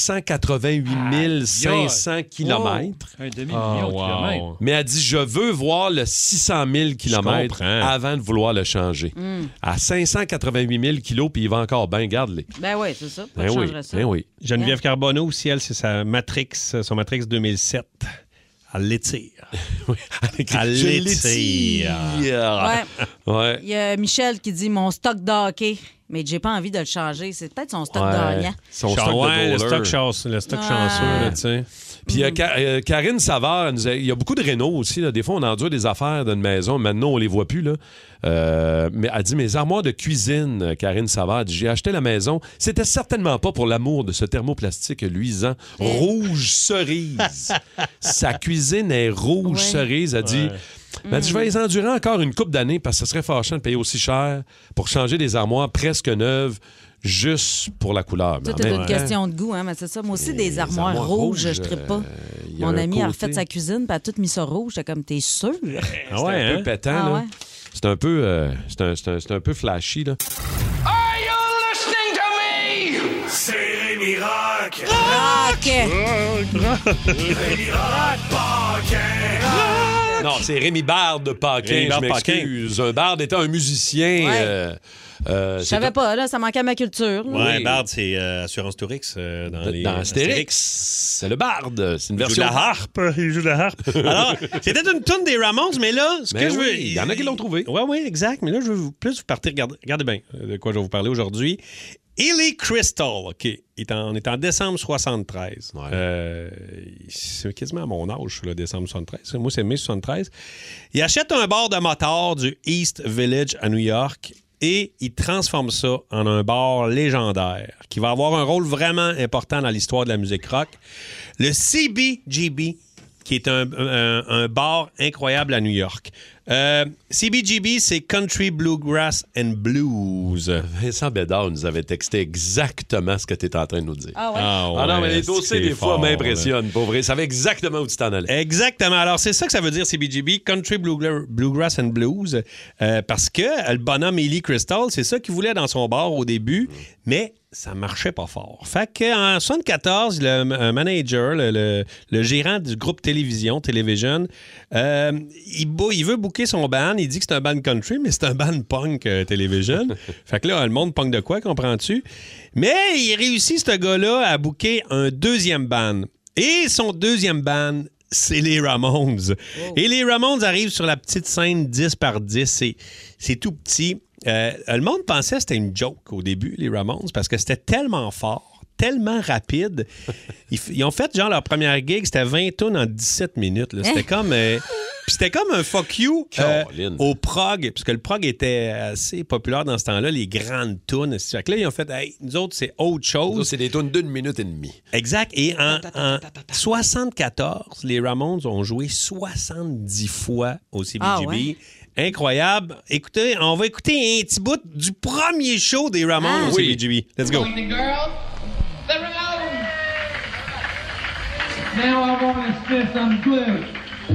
588 500 kilomètres. Un demi-million de kilomètres. Mais elle dit, je veux voir le 600 000 kilomètres avant de vouloir le changer. À 588 000 kilos, puis il va encore bien, garde-les. Ben oui, c'est ça. Je changerais ça. Geneviève Carbonneau aussi, elle, c'est son Matrix 2007. Elle l'étire. Elle l'étire. Ouais. Il y a Michel qui dit, mon stock d'hockey. Mais j'ai pas envie de le changer. C'est peut-être son stock gagnant. Son stock de goaler. Le stock chanceux, là, tu sais. Puis Karine Savard, il y a beaucoup de rénaux aussi. Là. Des fois, on endure des affaires d'une maison. Maintenant, on les voit plus. Là. Mais elle dit, mes armoires de cuisine, Karine Savard, j'ai acheté la maison. C'était certainement pas pour l'amour de ce thermoplastique luisant rouge cerise. Sa cuisine est rouge cerise. Elle dit... Elle dit, je vais les endurer encore une couple d'années parce que ce serait fâchant de payer aussi cher pour changer des armoires presque neuves juste pour la couleur. Tout est une question de goût, hein, mais c'est ça. Moi aussi, des armoires rouges, je trippe pas. Mon ami a refait sa cuisine, puis elle a tout mis ça rouge. J'étais comme, t'es sûr? C'est un peu pétant, là. Ouais. C'est un peu flashy, là. Are you listening to me? C'est Rémi Rock. Rémi Rock Paquin. Non, c'est Rémi Bard de Paquin, je m'excuse. Un Bard étant un musicien... Ouais. Je savais pas, là, ça manquait à ma culture. Ouais, oui. Bard, c'est Assurance Tourix dans Astérix. C'est le Bard. C'est une version. Il joue de la harpe. Alors, c'était une toune des Ramones, mais là, ce que je veux. Il y en a qui l'ont trouvé. Oui, exact. Mais là, je veux plus vous partir. Regardez bien de quoi je vais vous parler aujourd'hui. Illy Crystal, OK. On est en décembre 73. Ouais. C'est quasiment à mon âge, le décembre 73. Moi, c'est mai 73. Il achète un bar de motard du East Village à New York. Et il transforme ça en un bar légendaire qui va avoir un rôle vraiment important dans l'histoire de la musique rock. Le CBGB, qui est un bar incroyable à New York. CBGB, c'est Country Bluegrass and Blues. Vincent Bédard nous avait texté exactement ce que tu étais en train de nous dire. Ah ouais? Ah non, mais les dossiers, des fois, m'impressionnent. Pour vrai, ça savait exactement où tu t'en allais. Exactement. Alors, c'est ça que ça veut dire, CBGB, Country Bluegrass and Blues. Parce que le bonhomme Illy Crystal, c'est ça qu'il voulait dans son bar au début, mais ça marchait pas fort. Fait qu'en 74, le manager, le gérant du groupe Television, il veut booker son band. Il dit que c'est un band country, mais c'est un band punk Television. Fait que là, le monde punk de quoi, comprends-tu? Mais il réussit, ce gars-là, à booker un deuxième band. Et son deuxième band, c'est les Ramones. Oh. Et les Ramones arrivent sur la petite scène 10 par 10. C'est tout petit. Le monde pensait que c'était une joke au début, les Ramones, parce que c'était tellement fort, tellement rapide. Ils ont fait, genre, leur première gig, c'était 20 tunes en 17 minutes. Là. C'était comme... c'était comme un fuck you au prog, parce que le prog était assez populaire dans ce temps-là, les grandes tunes. Fait que là, ils ont fait, hey, nous autres, c'est autre chose. Nous autres, c'est des tunes d'1 minute et demie. Exact. Et en 74, les Ramones ont joué 70 fois au CBGB. Ah, ouais? Incroyable. Écoutez, on va écouter un petit bout du premier show des Ramones au CBGB. Let's go. The girls, the Ramones. Now I want to spit some blues.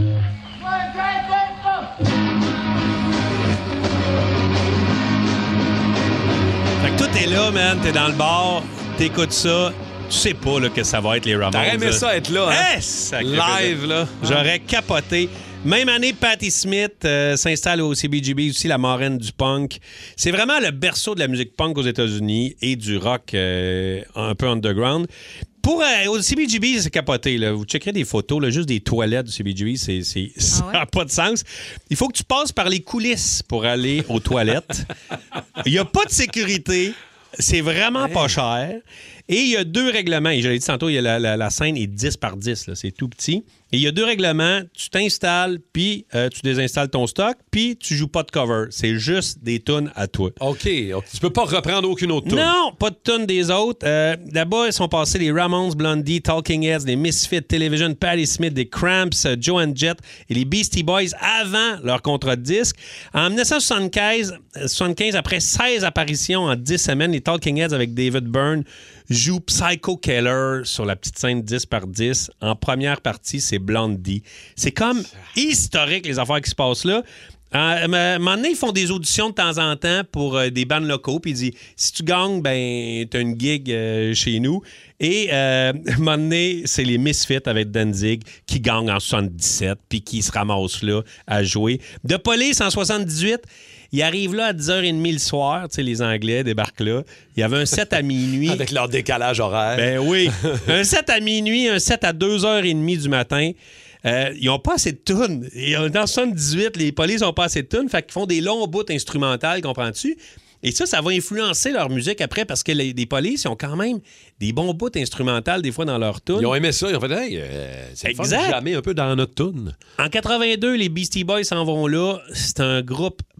Fait que tout est là, man. T'es dans le bar, t'écoutes ça. Tu sais pas là, que ça va être les Ramones. T'aurais aimé ça être là, hein? Live, là. J'aurais capoté. Même année, Patti Smith s'installe au CBGB, aussi la marraine du punk. C'est vraiment le berceau de la musique punk aux États-Unis et du rock un peu underground. Au CBGB, c'est capoté. Là. Vous checkerez des photos, là, juste des toilettes du CBGB, ça n'a pas de sens. Il faut que tu passes par les coulisses pour aller aux toilettes. Il n'y a pas de sécurité. C'est vraiment pas cher. Et il y a 2 règlements. Et je l'ai dit tantôt, la scène est 10 par 10. Là, c'est tout petit. Et il y a 2 règlements. Tu t'installes, puis tu désinstalles ton stock, puis tu joues pas de cover. C'est juste des tunes à toi. OK. Tu peux pas reprendre aucune autre tune. Non, pas de tunes des autres. Là-bas, ils sont passés les Ramones, Blondie, Talking Heads, les Misfits, Television, Patti Smith, des Cramps, Joan Jett et les Beastie Boys avant leur contrat de disque. En 1975, après 16 apparitions en 10 semaines, les Talking Heads avec David Byrne joue Psycho Killer sur la petite scène 10 par 10. En première partie, c'est Blondie. C'est comme historique, les affaires qui se passent là. À un moment donné, ils font des auditions de temps en temps pour des bands locaux. Puis ils disent, si tu gagnes, ben t'as une gig chez nous. Et à un moment donné, c'est les Misfits avec Danzig qui gagnent en 77 puis qui se ramassent là à jouer. The Police en 78... Ils arrivent là à 10h30 le soir. Tu sais, les Anglais débarquent là. Il y avait un set à minuit. Avec leur décalage horaire. Ben oui. Un set à minuit, un set à 2h30 du matin. Ils n'ont pas assez de tunes. Dans 78, les Polices n'ont pas assez de tunes. Fait qu'ils font des longs bouts instrumentales, comprends-tu? Et ça va influencer leur musique après parce que les Polices, ils ont quand même des bons bouts instrumentales des fois dans leur tune. Ils ont aimé ça. Ils ont fait, hey, c'est le fun de jammer un peu dans notre tune. En 82, les Beastie Boys s'en vont là. C'est un groupe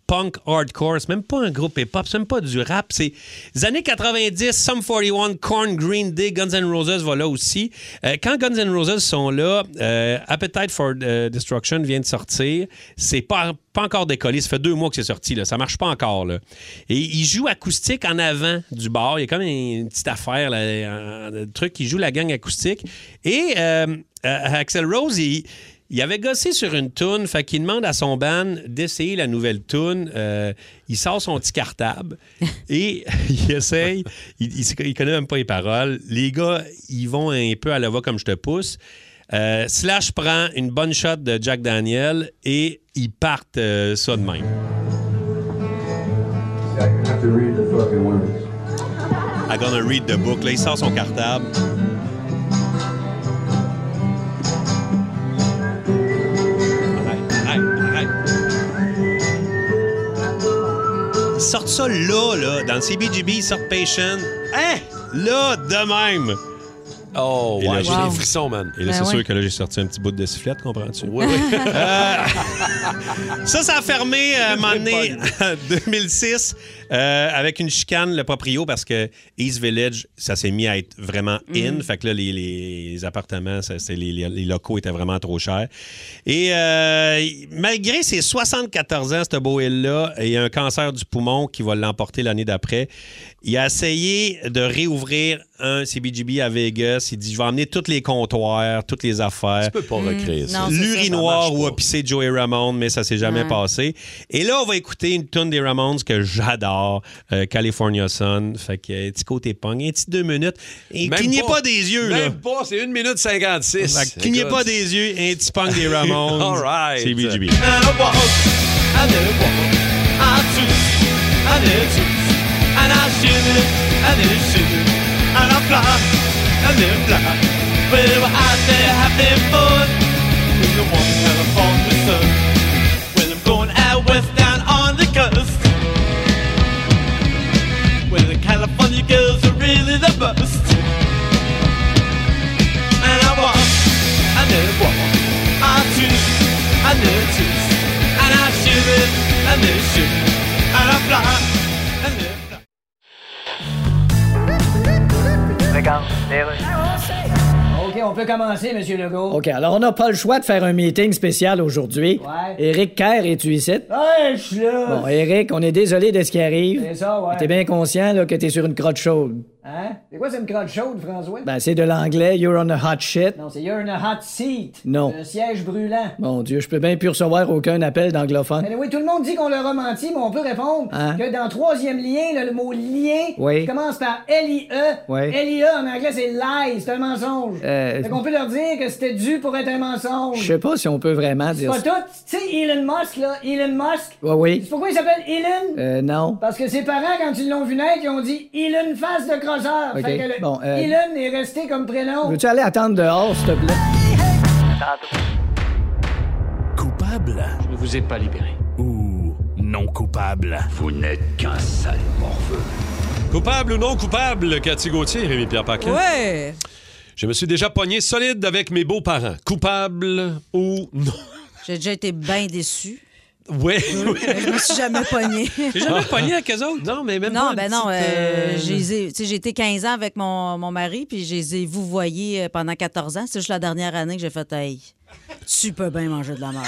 punk hardcore. C'est même pas un groupe hip-hop, c'est même pas du rap. C'est les années 90, Sum 41, Korn, Green Day, Guns N' Roses va là aussi. Quand Guns N' Roses sont là, Appetite for Destruction vient de sortir. C'est pas encore décollé. Ça fait 2 mois que c'est sorti. Là. Ça marche pas encore. Là. Et il joue acoustique en avant du bar. Il y a comme une petite affaire, là, un truc qui joue la gang acoustique. Et Axl Rose, il avait gossé sur une toune, fait qu'il demande à son band d'essayer la nouvelle toune. Il sort son petit cartable et il essaye. Il connaît même pas les paroles. Les gars, ils vont un peu à la voix comme je te pousse. Slash prend une bonne shot de Jack Daniel et ils partent ça de même. I'm gonna read the book. Là, il sort son cartable. Arrête. Ils sortent ça là, dans le CBGB, ils sortent Patient. Hein? Là, de même. Oh, ouais, j'ai des frissons, man. Et là, c'est sûr que là, j'ai sorti un petit bout de sifflette, comprends-tu? Oui. Ça a fermé à un moment donné, en 2006, avec une chicane, le proprio, parce que East Village, ça s'est mis à être vraiment in. Fait que là, les appartements, les locaux étaient vraiment trop chers. Et malgré ses 74 ans, ce beau île-là, il y a un cancer du poumon qui va l'emporter l'année d'après. Il a essayé de réouvrir un CBGB à Vegas. Il dit, je vais emmener tous les comptoirs, toutes les affaires. Tu peux pas recréer ça. L'urinoir où a pissé Joey Ramone, mais ça s'est jamais passé. Et là, on va écouter une tune des Ramones que j'adore, California Sun. Fait que petit côté punk, un petit 2 minutes. Et clignez pas des yeux, là. Même pas, c'est 1 minute 56. Clignez pas des yeux, un petit punk des Ramones. All right. CBGB. And I shiver, and it shiver, and I fly, and then fly. Well, we're out there having fun in the warm California sun. Well, I'm going out west down on the coast. Well, the California girls are really the best. And I walk, and then walk, I twist, and then twist. And I shiver, and then shiver, and I fly. OK, on peut commencer, M. Legault. OK, alors on n'a pas le choix de faire un meeting spécial aujourd'hui. Ouais. Éric Kerr, es-tu ici? Ouais, je suis là. Bon, Éric, on est désolé de ce qui arrive. C'est ça, ouais. T'es bien conscient là, que t'es sur une crotte chaude. Hein? C'est quoi, c'est une crotte chaude, François? Ben, c'est de l'anglais, you're on a hot shit. Non, c'est you're in a hot seat. Non. Un siège brûlant. Mon Dieu, je peux bien plus recevoir aucun appel d'anglophone. Mais oui, tout le monde dit qu'on leur a menti, mais on peut répondre que dans le 3e lien, là, le mot lien commence par L-I-E. Oui. L-I-E, en anglais, c'est lie, c'est un mensonge. Fait qu'on peut leur dire que c'était dû pour être un mensonge. Je sais pas si on peut vraiment dire ça. C'est pas tout. Tu sais, Elon Musk, là, Elon Musk. Oui. C'est pourquoi il s'appelle Elon? Non. Parce que ses parents, quand ils l'ont vu naître, ils ont dit Elon face de crosseur. Okay. Fait que Elon est resté comme prénom. Veux-tu aller attendre dehors, s'il te plaît? Coupable? Je ne vous ai pas libéré. Ou non coupable? Vous n'êtes qu'un sale morveux. Coupable ou non coupable, Cathy Gauthier et Rémi-Pierre Paquin? Ouais. Je me suis déjà pogné solide avec mes beaux-parents. Coupable ou non? J'ai déjà été bien déçue. Oui. Je me suis jamais pognée. J'ai jamais pogné avec eux autres? Non, mais même non, pas. Ben non, j'ai été 15 ans avec mon mari, puis je les ai vouvoyés pendant 14 ans. C'est juste la dernière année que j'ai fait « Hey, tu peux bien manger de la merde. »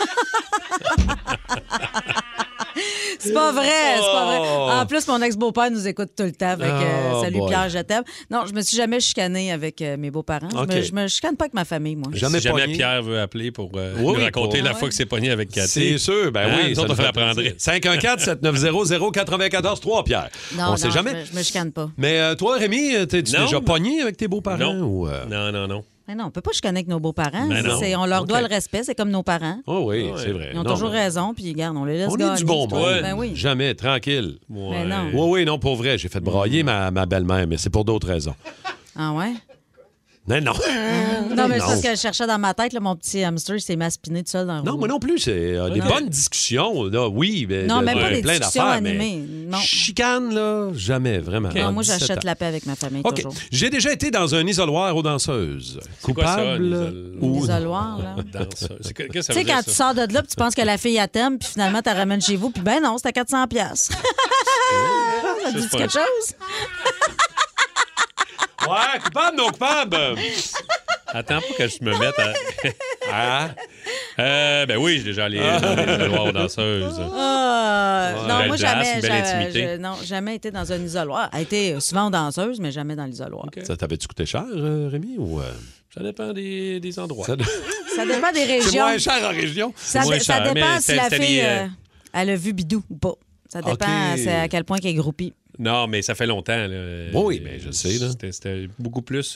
C'est pas vrai, c'est pas vrai. En plus, mon ex-beau-père nous écoute tout le temps. Salut Pierre, je t'aime. Non, je me suis jamais chicanée avec mes beaux-parents. Okay. Je me chicane pas avec ma famille, moi. Jamais Pierre veut appeler pour nous raconter la fois que c'est pogné avec Cathy. C'est sûr, ben oui. Ça, on fait l'apprendre. 514-790-0943, Pierre. Non, on sait jamais. Je me chicane pas. Mais toi, Rémi, t'es-tu déjà pogné avec tes beaux-parents? Non. Ou Non. Mais non, on peut pas chicaner avec nos beaux-parents. Ben On leur doit le respect, c'est comme nos parents. Oh oui, c'est vrai. Ils ont toujours raison, puis regarde, on les laisse gagner. On est du bon bout. Ben oui. Jamais, tranquille. Mais non. Oui, non, pour vrai. J'ai fait brailler ma belle-mère, mais c'est pour d'autres raisons. Ah ouais? Non. Non, mais c'est parce que je cherchais dans ma tête, là, mon petit hamster, il s'est maspiné tout seul dans le Non, moi non plus. C'est des bonnes discussions, là, oui. Mais non, même pas des plein discussions d'affaires, animées. Non. Chicane, là, jamais, vraiment. Okay. Non, moi, j'achète la paix avec ma famille, toujours. J'ai déjà été dans un isoloir aux danseuses. Coupable ou... Isoloir, là. Danseuse. Qu'est-ce que ça tu veut sais, quand dire, tu sors de là, puis tu penses que la fille, elle t'aime, puis finalement, tu la ramènes chez vous, puis ben non, c'était 400$. Ça dit quelque chose? Ouais, coupable, non coupable. Attends pas que je me mette à... ben oui, j'ai déjà allé dans les isoloirs aux danseuses. Non, moi, jamais. Non, jamais été dans un isoloir. J'ai été souvent aux danseuses, mais jamais dans l'isoloir. Okay. Ça t'avait-tu coûté cher, Rémi? Ou Ça dépend des endroits. Ça dépend des régions. C'est moins cher en région? Ça dépend si la fille, elle a vu Bidou ou pas. Ça dépend à quel point qu'elle est groupie. Non, mais ça fait longtemps. Là. Oui, mais je sais. Là. C'était beaucoup plus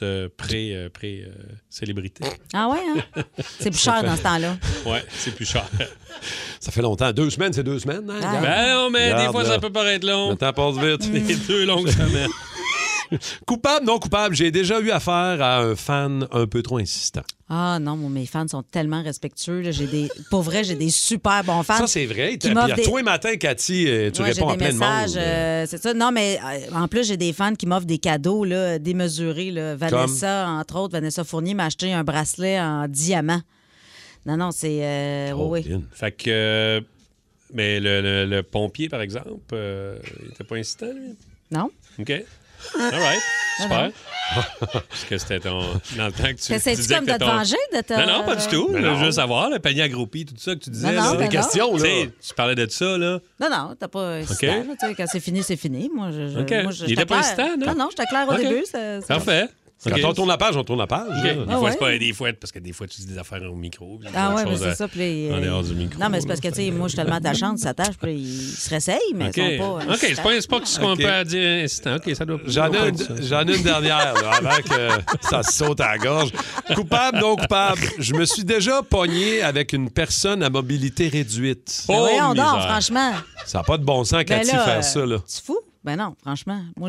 pré-célébrité. Ah ouais, hein? C'est plus cher dans ce temps-là. Oui, c'est plus cher. Ça fait longtemps. 2 semaines, c'est 2 semaines. Hein? Ah. Ben non, mais des fois, ça peut paraître long. Le temps passe vite. Les 2 longues semaines. Coupable, non coupable, j'ai déjà eu affaire à un fan un peu trop insistant. Ah non, mes fans sont tellement respectueux. Là. Pour vrai, j'ai des super bons fans. Ça, c'est vrai. Puis à tous les matins, Cathy, tu réponds à plein de monde. C'est ça. Non, mais en plus, j'ai des fans qui m'offrent des cadeaux là, démesurés. Là. Vanessa, entre autres, Vanessa Fournier m'a acheté un bracelet en diamant. Non, c'est... oui. Fait que... mais le pompier, par exemple, il était pas insistant, lui? Non. OK. All right. Super. Parce que c'était dans le temps que tu disais que comme de te venger de ta... Non, pas du tout. Juste savoir, le panier accroupi, tout ça que tu disais. Non, des questions, là. Tu parlais de ça, là. Non, t'as pas insistant. Okay. Quand c'est fini, c'est fini. Moi, il était pas insistant, non? Non, j'étais claire au début. Parfait. Quand on tourne la page, on tourne la page. Okay. Des fois, c'est pas des fois, parce que des fois, tu dis des affaires au micro. Ah ouais, mais c'est ça. En dehors du micro. Non, mais c'est parce que, tu sais, moi, je suis tellement attachante, ça tâche, puis ils se réessayent, mais ils sont pas... OK, c'est pas ce qu'on peut dire insistant. OK, ça doit... J'en ai une dernière, là, avant que ça se saute à la gorge. Coupable, non coupable. Je me suis déjà pogné avec une personne à mobilité réduite. Voyons donc, franchement. Ça n'a pas de bon sens, Cathy, faire ça, là. Tu fous? Ben non, franchement. Moi,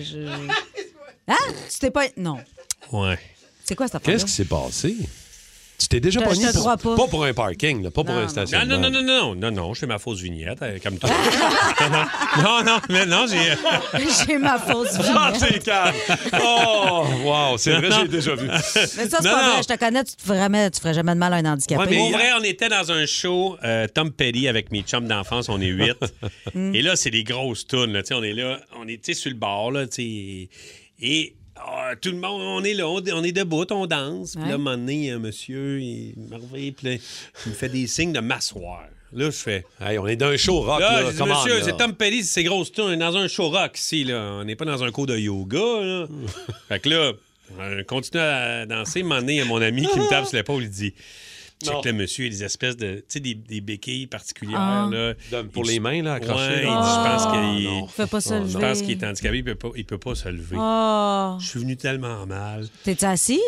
Hein? Tu t'es pas... Non. Ouais. C'est quoi cette affaire? Qu'est-ce qui s'est passé? Tu t'es déjà pogné pas pour un parking, là, pas pour un stationnement. Non, j'ai ma fausse vignette, comme toi. non, j'ai ma fausse vignette. Ah, c'est calme. Oh, wow, c'est vrai, j'ai déjà vu. Mais ça, c'est pas vrai, je te connais, tu ferais jamais de mal à un handicapé. Ouais, mais pour vrai, on était dans un show, Tom Petty avec mes chums d'enfance, on est 8. Et là, c'est des grosses tounes, là, on est là, on est sur le bord, là, et... tout le monde, on est là, on est debout, on danse. Puis là, à un moment donné, un monsieur, il m'arrive, puis là, il me fait des signes de m'asseoir. Là, je fais... Hey, on est dans un show rock, là. Là. Je dis, monsieur, c'est Tom Petty, c'est grosse tour. On est dans un show rock ici, là. On n'est pas dans un cours de yoga, là. Fait que là, on continue à danser. À un moment donné, il y a mon ami qui me tape sur l'épaule, il dit... Check le monsieur, il y a des espèces de... Tu sais, des béquilles particulières, là. Pour les mains, là, accrochées. Ouais, il dit, je pense qu'il... Il peut pas se lever. Je pense qu'il est handicapé, il peut pas se lever. Je suis venu tellement mal. T'es-tu assis?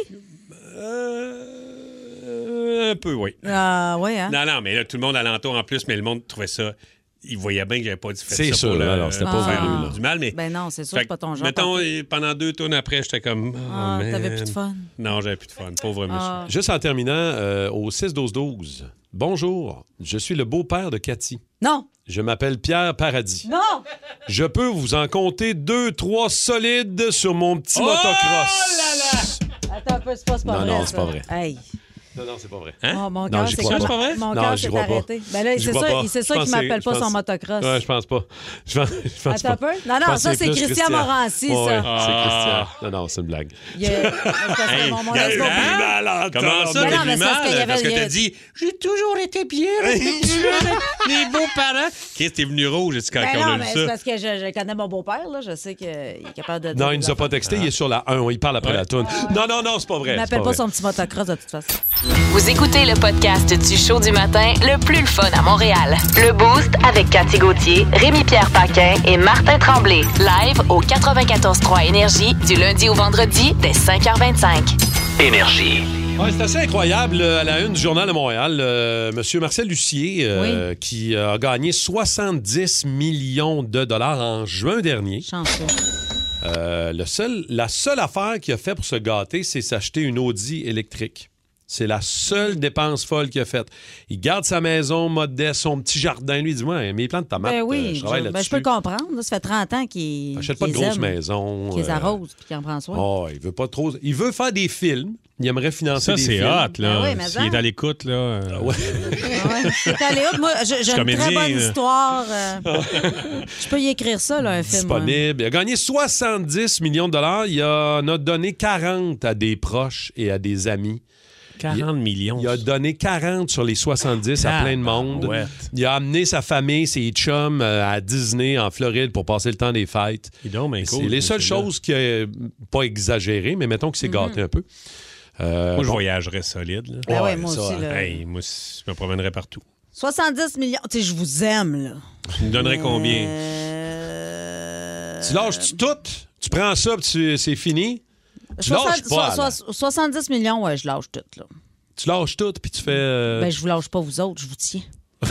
Un peu, oui. Ah, ouais, hein? Non, mais là, tout le monde alentour en plus, mais le monde trouvait ça... Il voyait bien que j'avais pas dit fait c'est ça sûr, pour alors c'était pas faire du mal, mais... Ben non, c'est sûr, c'est pas ton genre. Mettons, pendant 2 tours après, j'étais comme... t'avais plus de fun. Non, j'avais plus de fun. Pauvre monsieur. Juste en terminant, au 6-12-12. Bonjour, je suis le beau-père de Cathy. Non. Je m'appelle Pierre Paradis. Non. Je peux vous en compter 2-3 solides sur mon petit motocross. Oh là là! Attends un peu, c'est pas vrai. Non, c'est pas vrai. Hey. Non, c'est pas vrai. Hein? Oh, mon cœur, c'est pas vrai? Mon cœur s'est arrêté. Ben là, c'est ça qu'il m'appelle pas son motocross. Ouais, je pense pas. Je pense Attends un peu. Non, ça, c'est Christian Morancy, ça. Ouais, c'est Christian. Non, c'est une blague. Comment ça, t'as vu mal? Parce que t'as dit, j'ai toujours été bien les beaux-parents. Qu'est-ce que t'es venu rouge quand on a lu ça? C'est parce que je connais mon beau-père, là. Je sais qu'il est capable de... Non, il nous a pas texté. Il est sur la 1. Il parle après la toune. Non, c'est pas vrai. Il m'appelle pas son petit motocross, de toute façon. Vous écoutez le podcast du show du matin le plus le fun à Montréal. Le Boost avec Cathy Gauthier, Rémi-Pierre Paquin et Martin Tremblay. Live au 94.3 Énergie du lundi au vendredi dès 5h25. Énergie. Ouais, c'est assez incroyable à la une du Journal de Montréal. Monsieur Marcel Lucier, qui a gagné 70 millions de dollars en juin dernier. Chanceux. La seule affaire qu'il a fait pour se gâter, c'est s'acheter une Audi électrique. C'est la seule dépense folle qu'il a faite. Il garde sa maison modeste, son petit jardin. Lui, il dit, moi, mes plantes de tomates, Ben oui, je travaille là-dessus. je peux le comprendre. Là, ça fait 30 ans qu'il n'achète pas de grosse maison. Qu'il les arrose et qu'il en prend soin. Oh, il veut pas trop. Il veut faire des films. Il aimerait financer des films. Ça, c'est hot, là. Ben oui, mais S'il est à l'écoute, là. Ouais. C'est allé haut. Moi, j'ai une très bonne histoire. Je peux y écrire ça, là, un film. Disponible. Il a gagné 70 millions de dollars. Il en a donné 40 à des proches et à des amis. 40 millions. Il a donné 40 sur les 70 à plein de monde. Ouais. Il a amené sa famille, ses chums à Disney, en Floride, pour passer le temps des fêtes. C'est les seules choses qui n'a pas exagéré, mais mettons qu'il s'est gâté un peu. Moi, je voyagerais solide. Là. Ben ouais, moi aussi. Là. Hey, moi, je me promènerais partout. 70 millions. Tu sais, je vous aime, là. Tu me donnerais combien? Tu lâches tout? Tu prends ça, puis c'est fini? Tu lâches pas, 70 millions, ouais, je lâche tout, là. Tu lâches tout, puis tu fais... Ben, je vous lâche pas, vous autres, je vous tiens.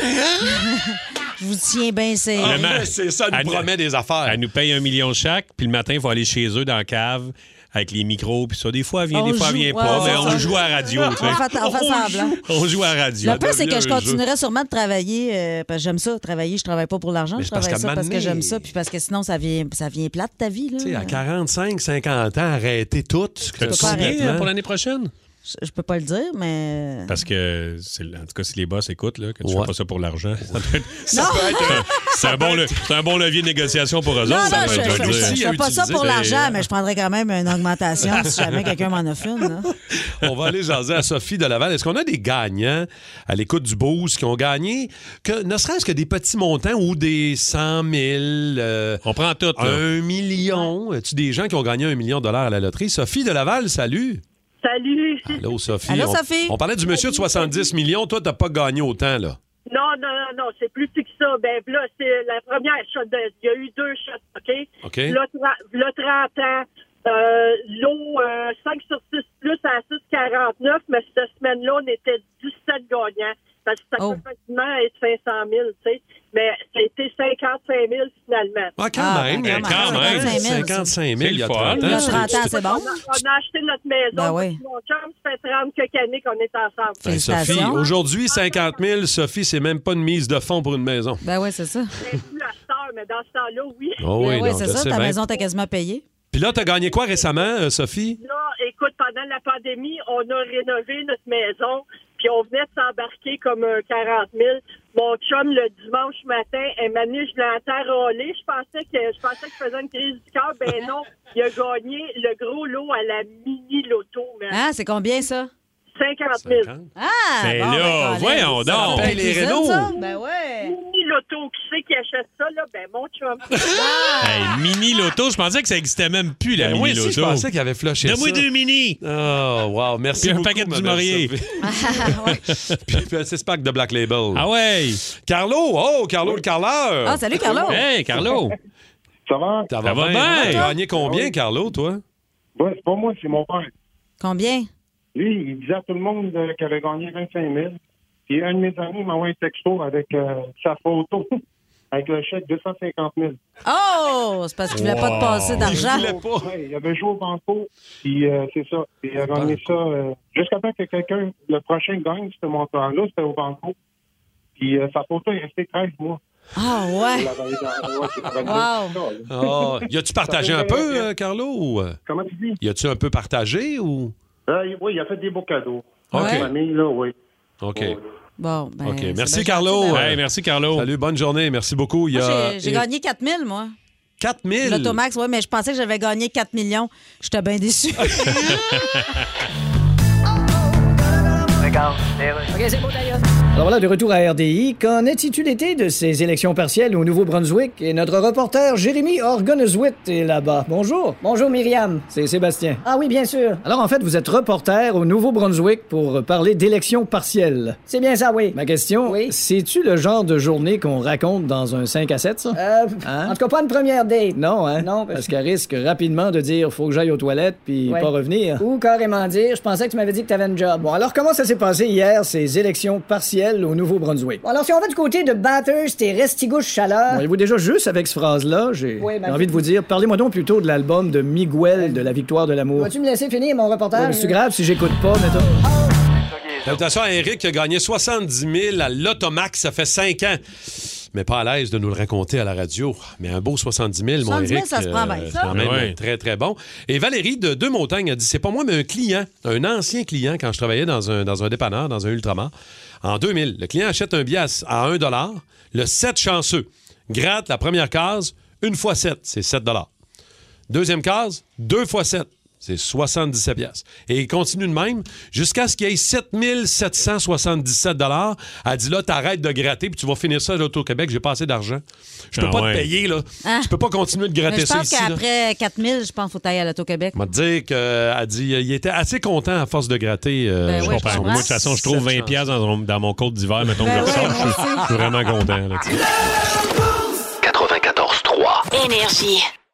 Je vous tiens bien, c'est... c'est ça, elle nous promet des affaires. Elle nous paye 1 million chaque, puis le matin, il faut aller chez eux dans la cave avec les micros, puis ça. Des fois, elle vient, des fois, elle vient pas. Mais on joue à la radio. On fait semblant. On joue à la radio. Le pire, c'est que je continuerais sûrement de travailler, parce que j'aime ça, travailler. Je travaille pas pour l'argent, je travaille ça parce que j'aime ça, puis parce que sinon, ça vient plate, ta vie. Tu sais, à 45, 50 ans, arrêter tout. Tu combien pour l'année prochaine? Je peux pas le dire, mais... Parce que, en tout cas, si les boss écoutent, là, que tu fais pas ça pour l'argent, c'est un bon levier de négociation pour eux autres. Je fais pas ça pour l'argent, mais je prendrais quand même une augmentation si jamais quelqu'un m'en offre une. Là. On va aller jaser à Sophie de Laval. Est-ce qu'on a des gagnants à l'écoute du Boost qui ont gagné, ne serait-ce que des petits montants ou des 100 000... on prend tout. 1 million. As-tu des gens qui ont gagné $1 million à la loterie? Sophie de Laval, salut! Salut! Allô, Sophie. Allô, Sophie. On parlait du monsieur de 70 millions. Toi, t'as pas gagné autant, là. Non, c'est plus petit que ça. Ben, là, c'est la première shot. Il y a eu 2 shots, OK? Là, 30 ans. L'eau, 5 sur 6 plus à 6,49, mais cette semaine-là, on était 17 gagnants. Parce que ça peut facilement être 500 000, tu sais. Mais ça a été 55 000 finalement. Ah, quand même. 55 000 il y a 30 ans. Il y a 30 ans, c'est bon. On a acheté notre maison. Ben oui. Mon chum, ça fait 30 quelques années qu'on est ensemble. Ben, Sophie, aujourd'hui, 50 000, Sophie, c'est même pas une mise de fonds pour une maison. Ben oui, c'est ça. C'est plus la star, mais dans ce temps-là, oui. Oh, oui, ben c'est ça. Ta maison, t'as quasiment payé. Puis là, t'as gagné quoi récemment, Sophie? Là, écoute, pendant la pandémie, on a rénové notre maison. Puis on venait de s'embarquer comme 40 000. Mon chum, le dimanche matin, un moment, je l'entends râler. Je pensais que je faisais une crise du cœur. Ben non, il a gagné le gros lot à la mini-loto. Ah, c'est combien, ça? 50 000. Ah! Ben bon, là, voyons donc. Ben, les Renault. Ben ouais. Mini-loto, qui c'est qui achète ça, là? Ben, mon chum. Hey, mini-loto, je pensais que ça existait même plus, la moi mini-loto. aussi, je pensais qu'il avait flushé ça. Donne-moi 2 mini. Oh, wow. Merci beaucoup, un paquet du Maurier. Puis un 6-pack de Black Label. Ah ouais. Carlo. Oh, Carlo le carleur. Ah, salut, Carlo. Hey, Carlo. Ça va? Ça va bien. T'as gagné combien, Carlo, toi? Ouais, c'est pas moi, c'est mon père. Combien? Lui, il disait à tout le monde qu'il avait gagné 25 000. Puis un de mes amis m'a envoyé un texto avec sa photo, avec le chèque 250 000. Oh! C'est parce qu'il voulait pas te passer d'argent. Ouais, il avait joué au banco, puis c'est ça. Puis il a gagné ça jusqu'à temps que quelqu'un, le prochain gagne ce montant-là, c'était au banco. Puis sa photo est restée 13 mois. Ah ouais! Wow! Oh. Y a-tu partagé un peu, Carlo? Ou... Comment tu dis? Y a-tu un peu partagé ou... Oui, il a fait des beaux cadeaux. OK. La famille, là, oui. OK. Oui. Bon, ben, OK. Merci, Carlo. Hey, merci, Carlo. Salut, bonne journée. Merci beaucoup. J'ai gagné 4 000, moi. 4 000? L'Automax, oui, mais je pensais que j'avais gagné 4 millions. J'étais bien déçu. OK, c'est bon, d'ailleurs. Alors voilà, de retour à RDI. Qu'en est-il été de ces élections partielles au Nouveau-Brunswick? Et notre reporter Jérémy Orgonezwit est là-bas. Bonjour. Bonjour, Myriam. C'est Sébastien. Ah oui, bien sûr. Alors en fait, vous êtes reporter au Nouveau-Brunswick pour parler d'élections partielles. C'est bien ça, oui. Ma question, c'est-tu le genre de journée qu'on raconte dans un 5 à 7, ça? En tout cas, pas une première date. Non, hein? Non. Parce qu'elle risque rapidement de dire « faut que j'aille aux toilettes » puis pas revenir. Ou carrément dire « je pensais que tu m'avais dit que t'avais une job ». Bon, alors comment ça s'est passé hier ces élections partielles au Nouveau-Brunswick. Bon, alors, si on va du côté de Bathurst et Restigouche-Chaleur... Voyez-vous déjà, juste avec cette phrase-là, j'ai envie de vous dire, parlez-moi donc plutôt de l'album de Miguel de la Victoire de l'amour. Vas-tu me laisser finir mon reportage? C'est grave si j'écoute pas, mettons. Salutations à Eric qui a gagné 70 000 à l'Automax, ça fait 5 ans. Mais pas à l'aise de nous le raconter à la radio. Mais un beau 70 000, mon 70 000, Eric. ça se prend bien, ça. Quand même très, très bon. Et Valérie de Deux-Montagnes a dit, c'est pas moi, mais un client, un ancien client, quand je travaillais dans un dépanneur, dans un Ultramar, en 2000. Le client achète un billet à 1 $. Le 7 chanceux gratte la première case, 1 x 7, c'est 7 $. Deuxième case, 2 x 7. C'est 77 piastres. Et il continue de même jusqu'à ce qu'il y ait 7 777 $. Elle dit là, t'arrêtes de gratter puis tu vas finir ça à l'Auto-Québec. J'ai pas assez d'argent. Je peux pas te payer, là. Tu peux pas continuer de gratter ça ici. Je pense qu'après 4 000, je pense qu'il faut tailler à l'Auto-Québec. Je vais te dire qu'elle dit il était assez content à force de gratter. Je comprends. Moi, de toute façon, je trouve 20 piastres dans mon compte d'hiver, mettons que je ressors. Je suis vraiment content. 94.3 Énergie.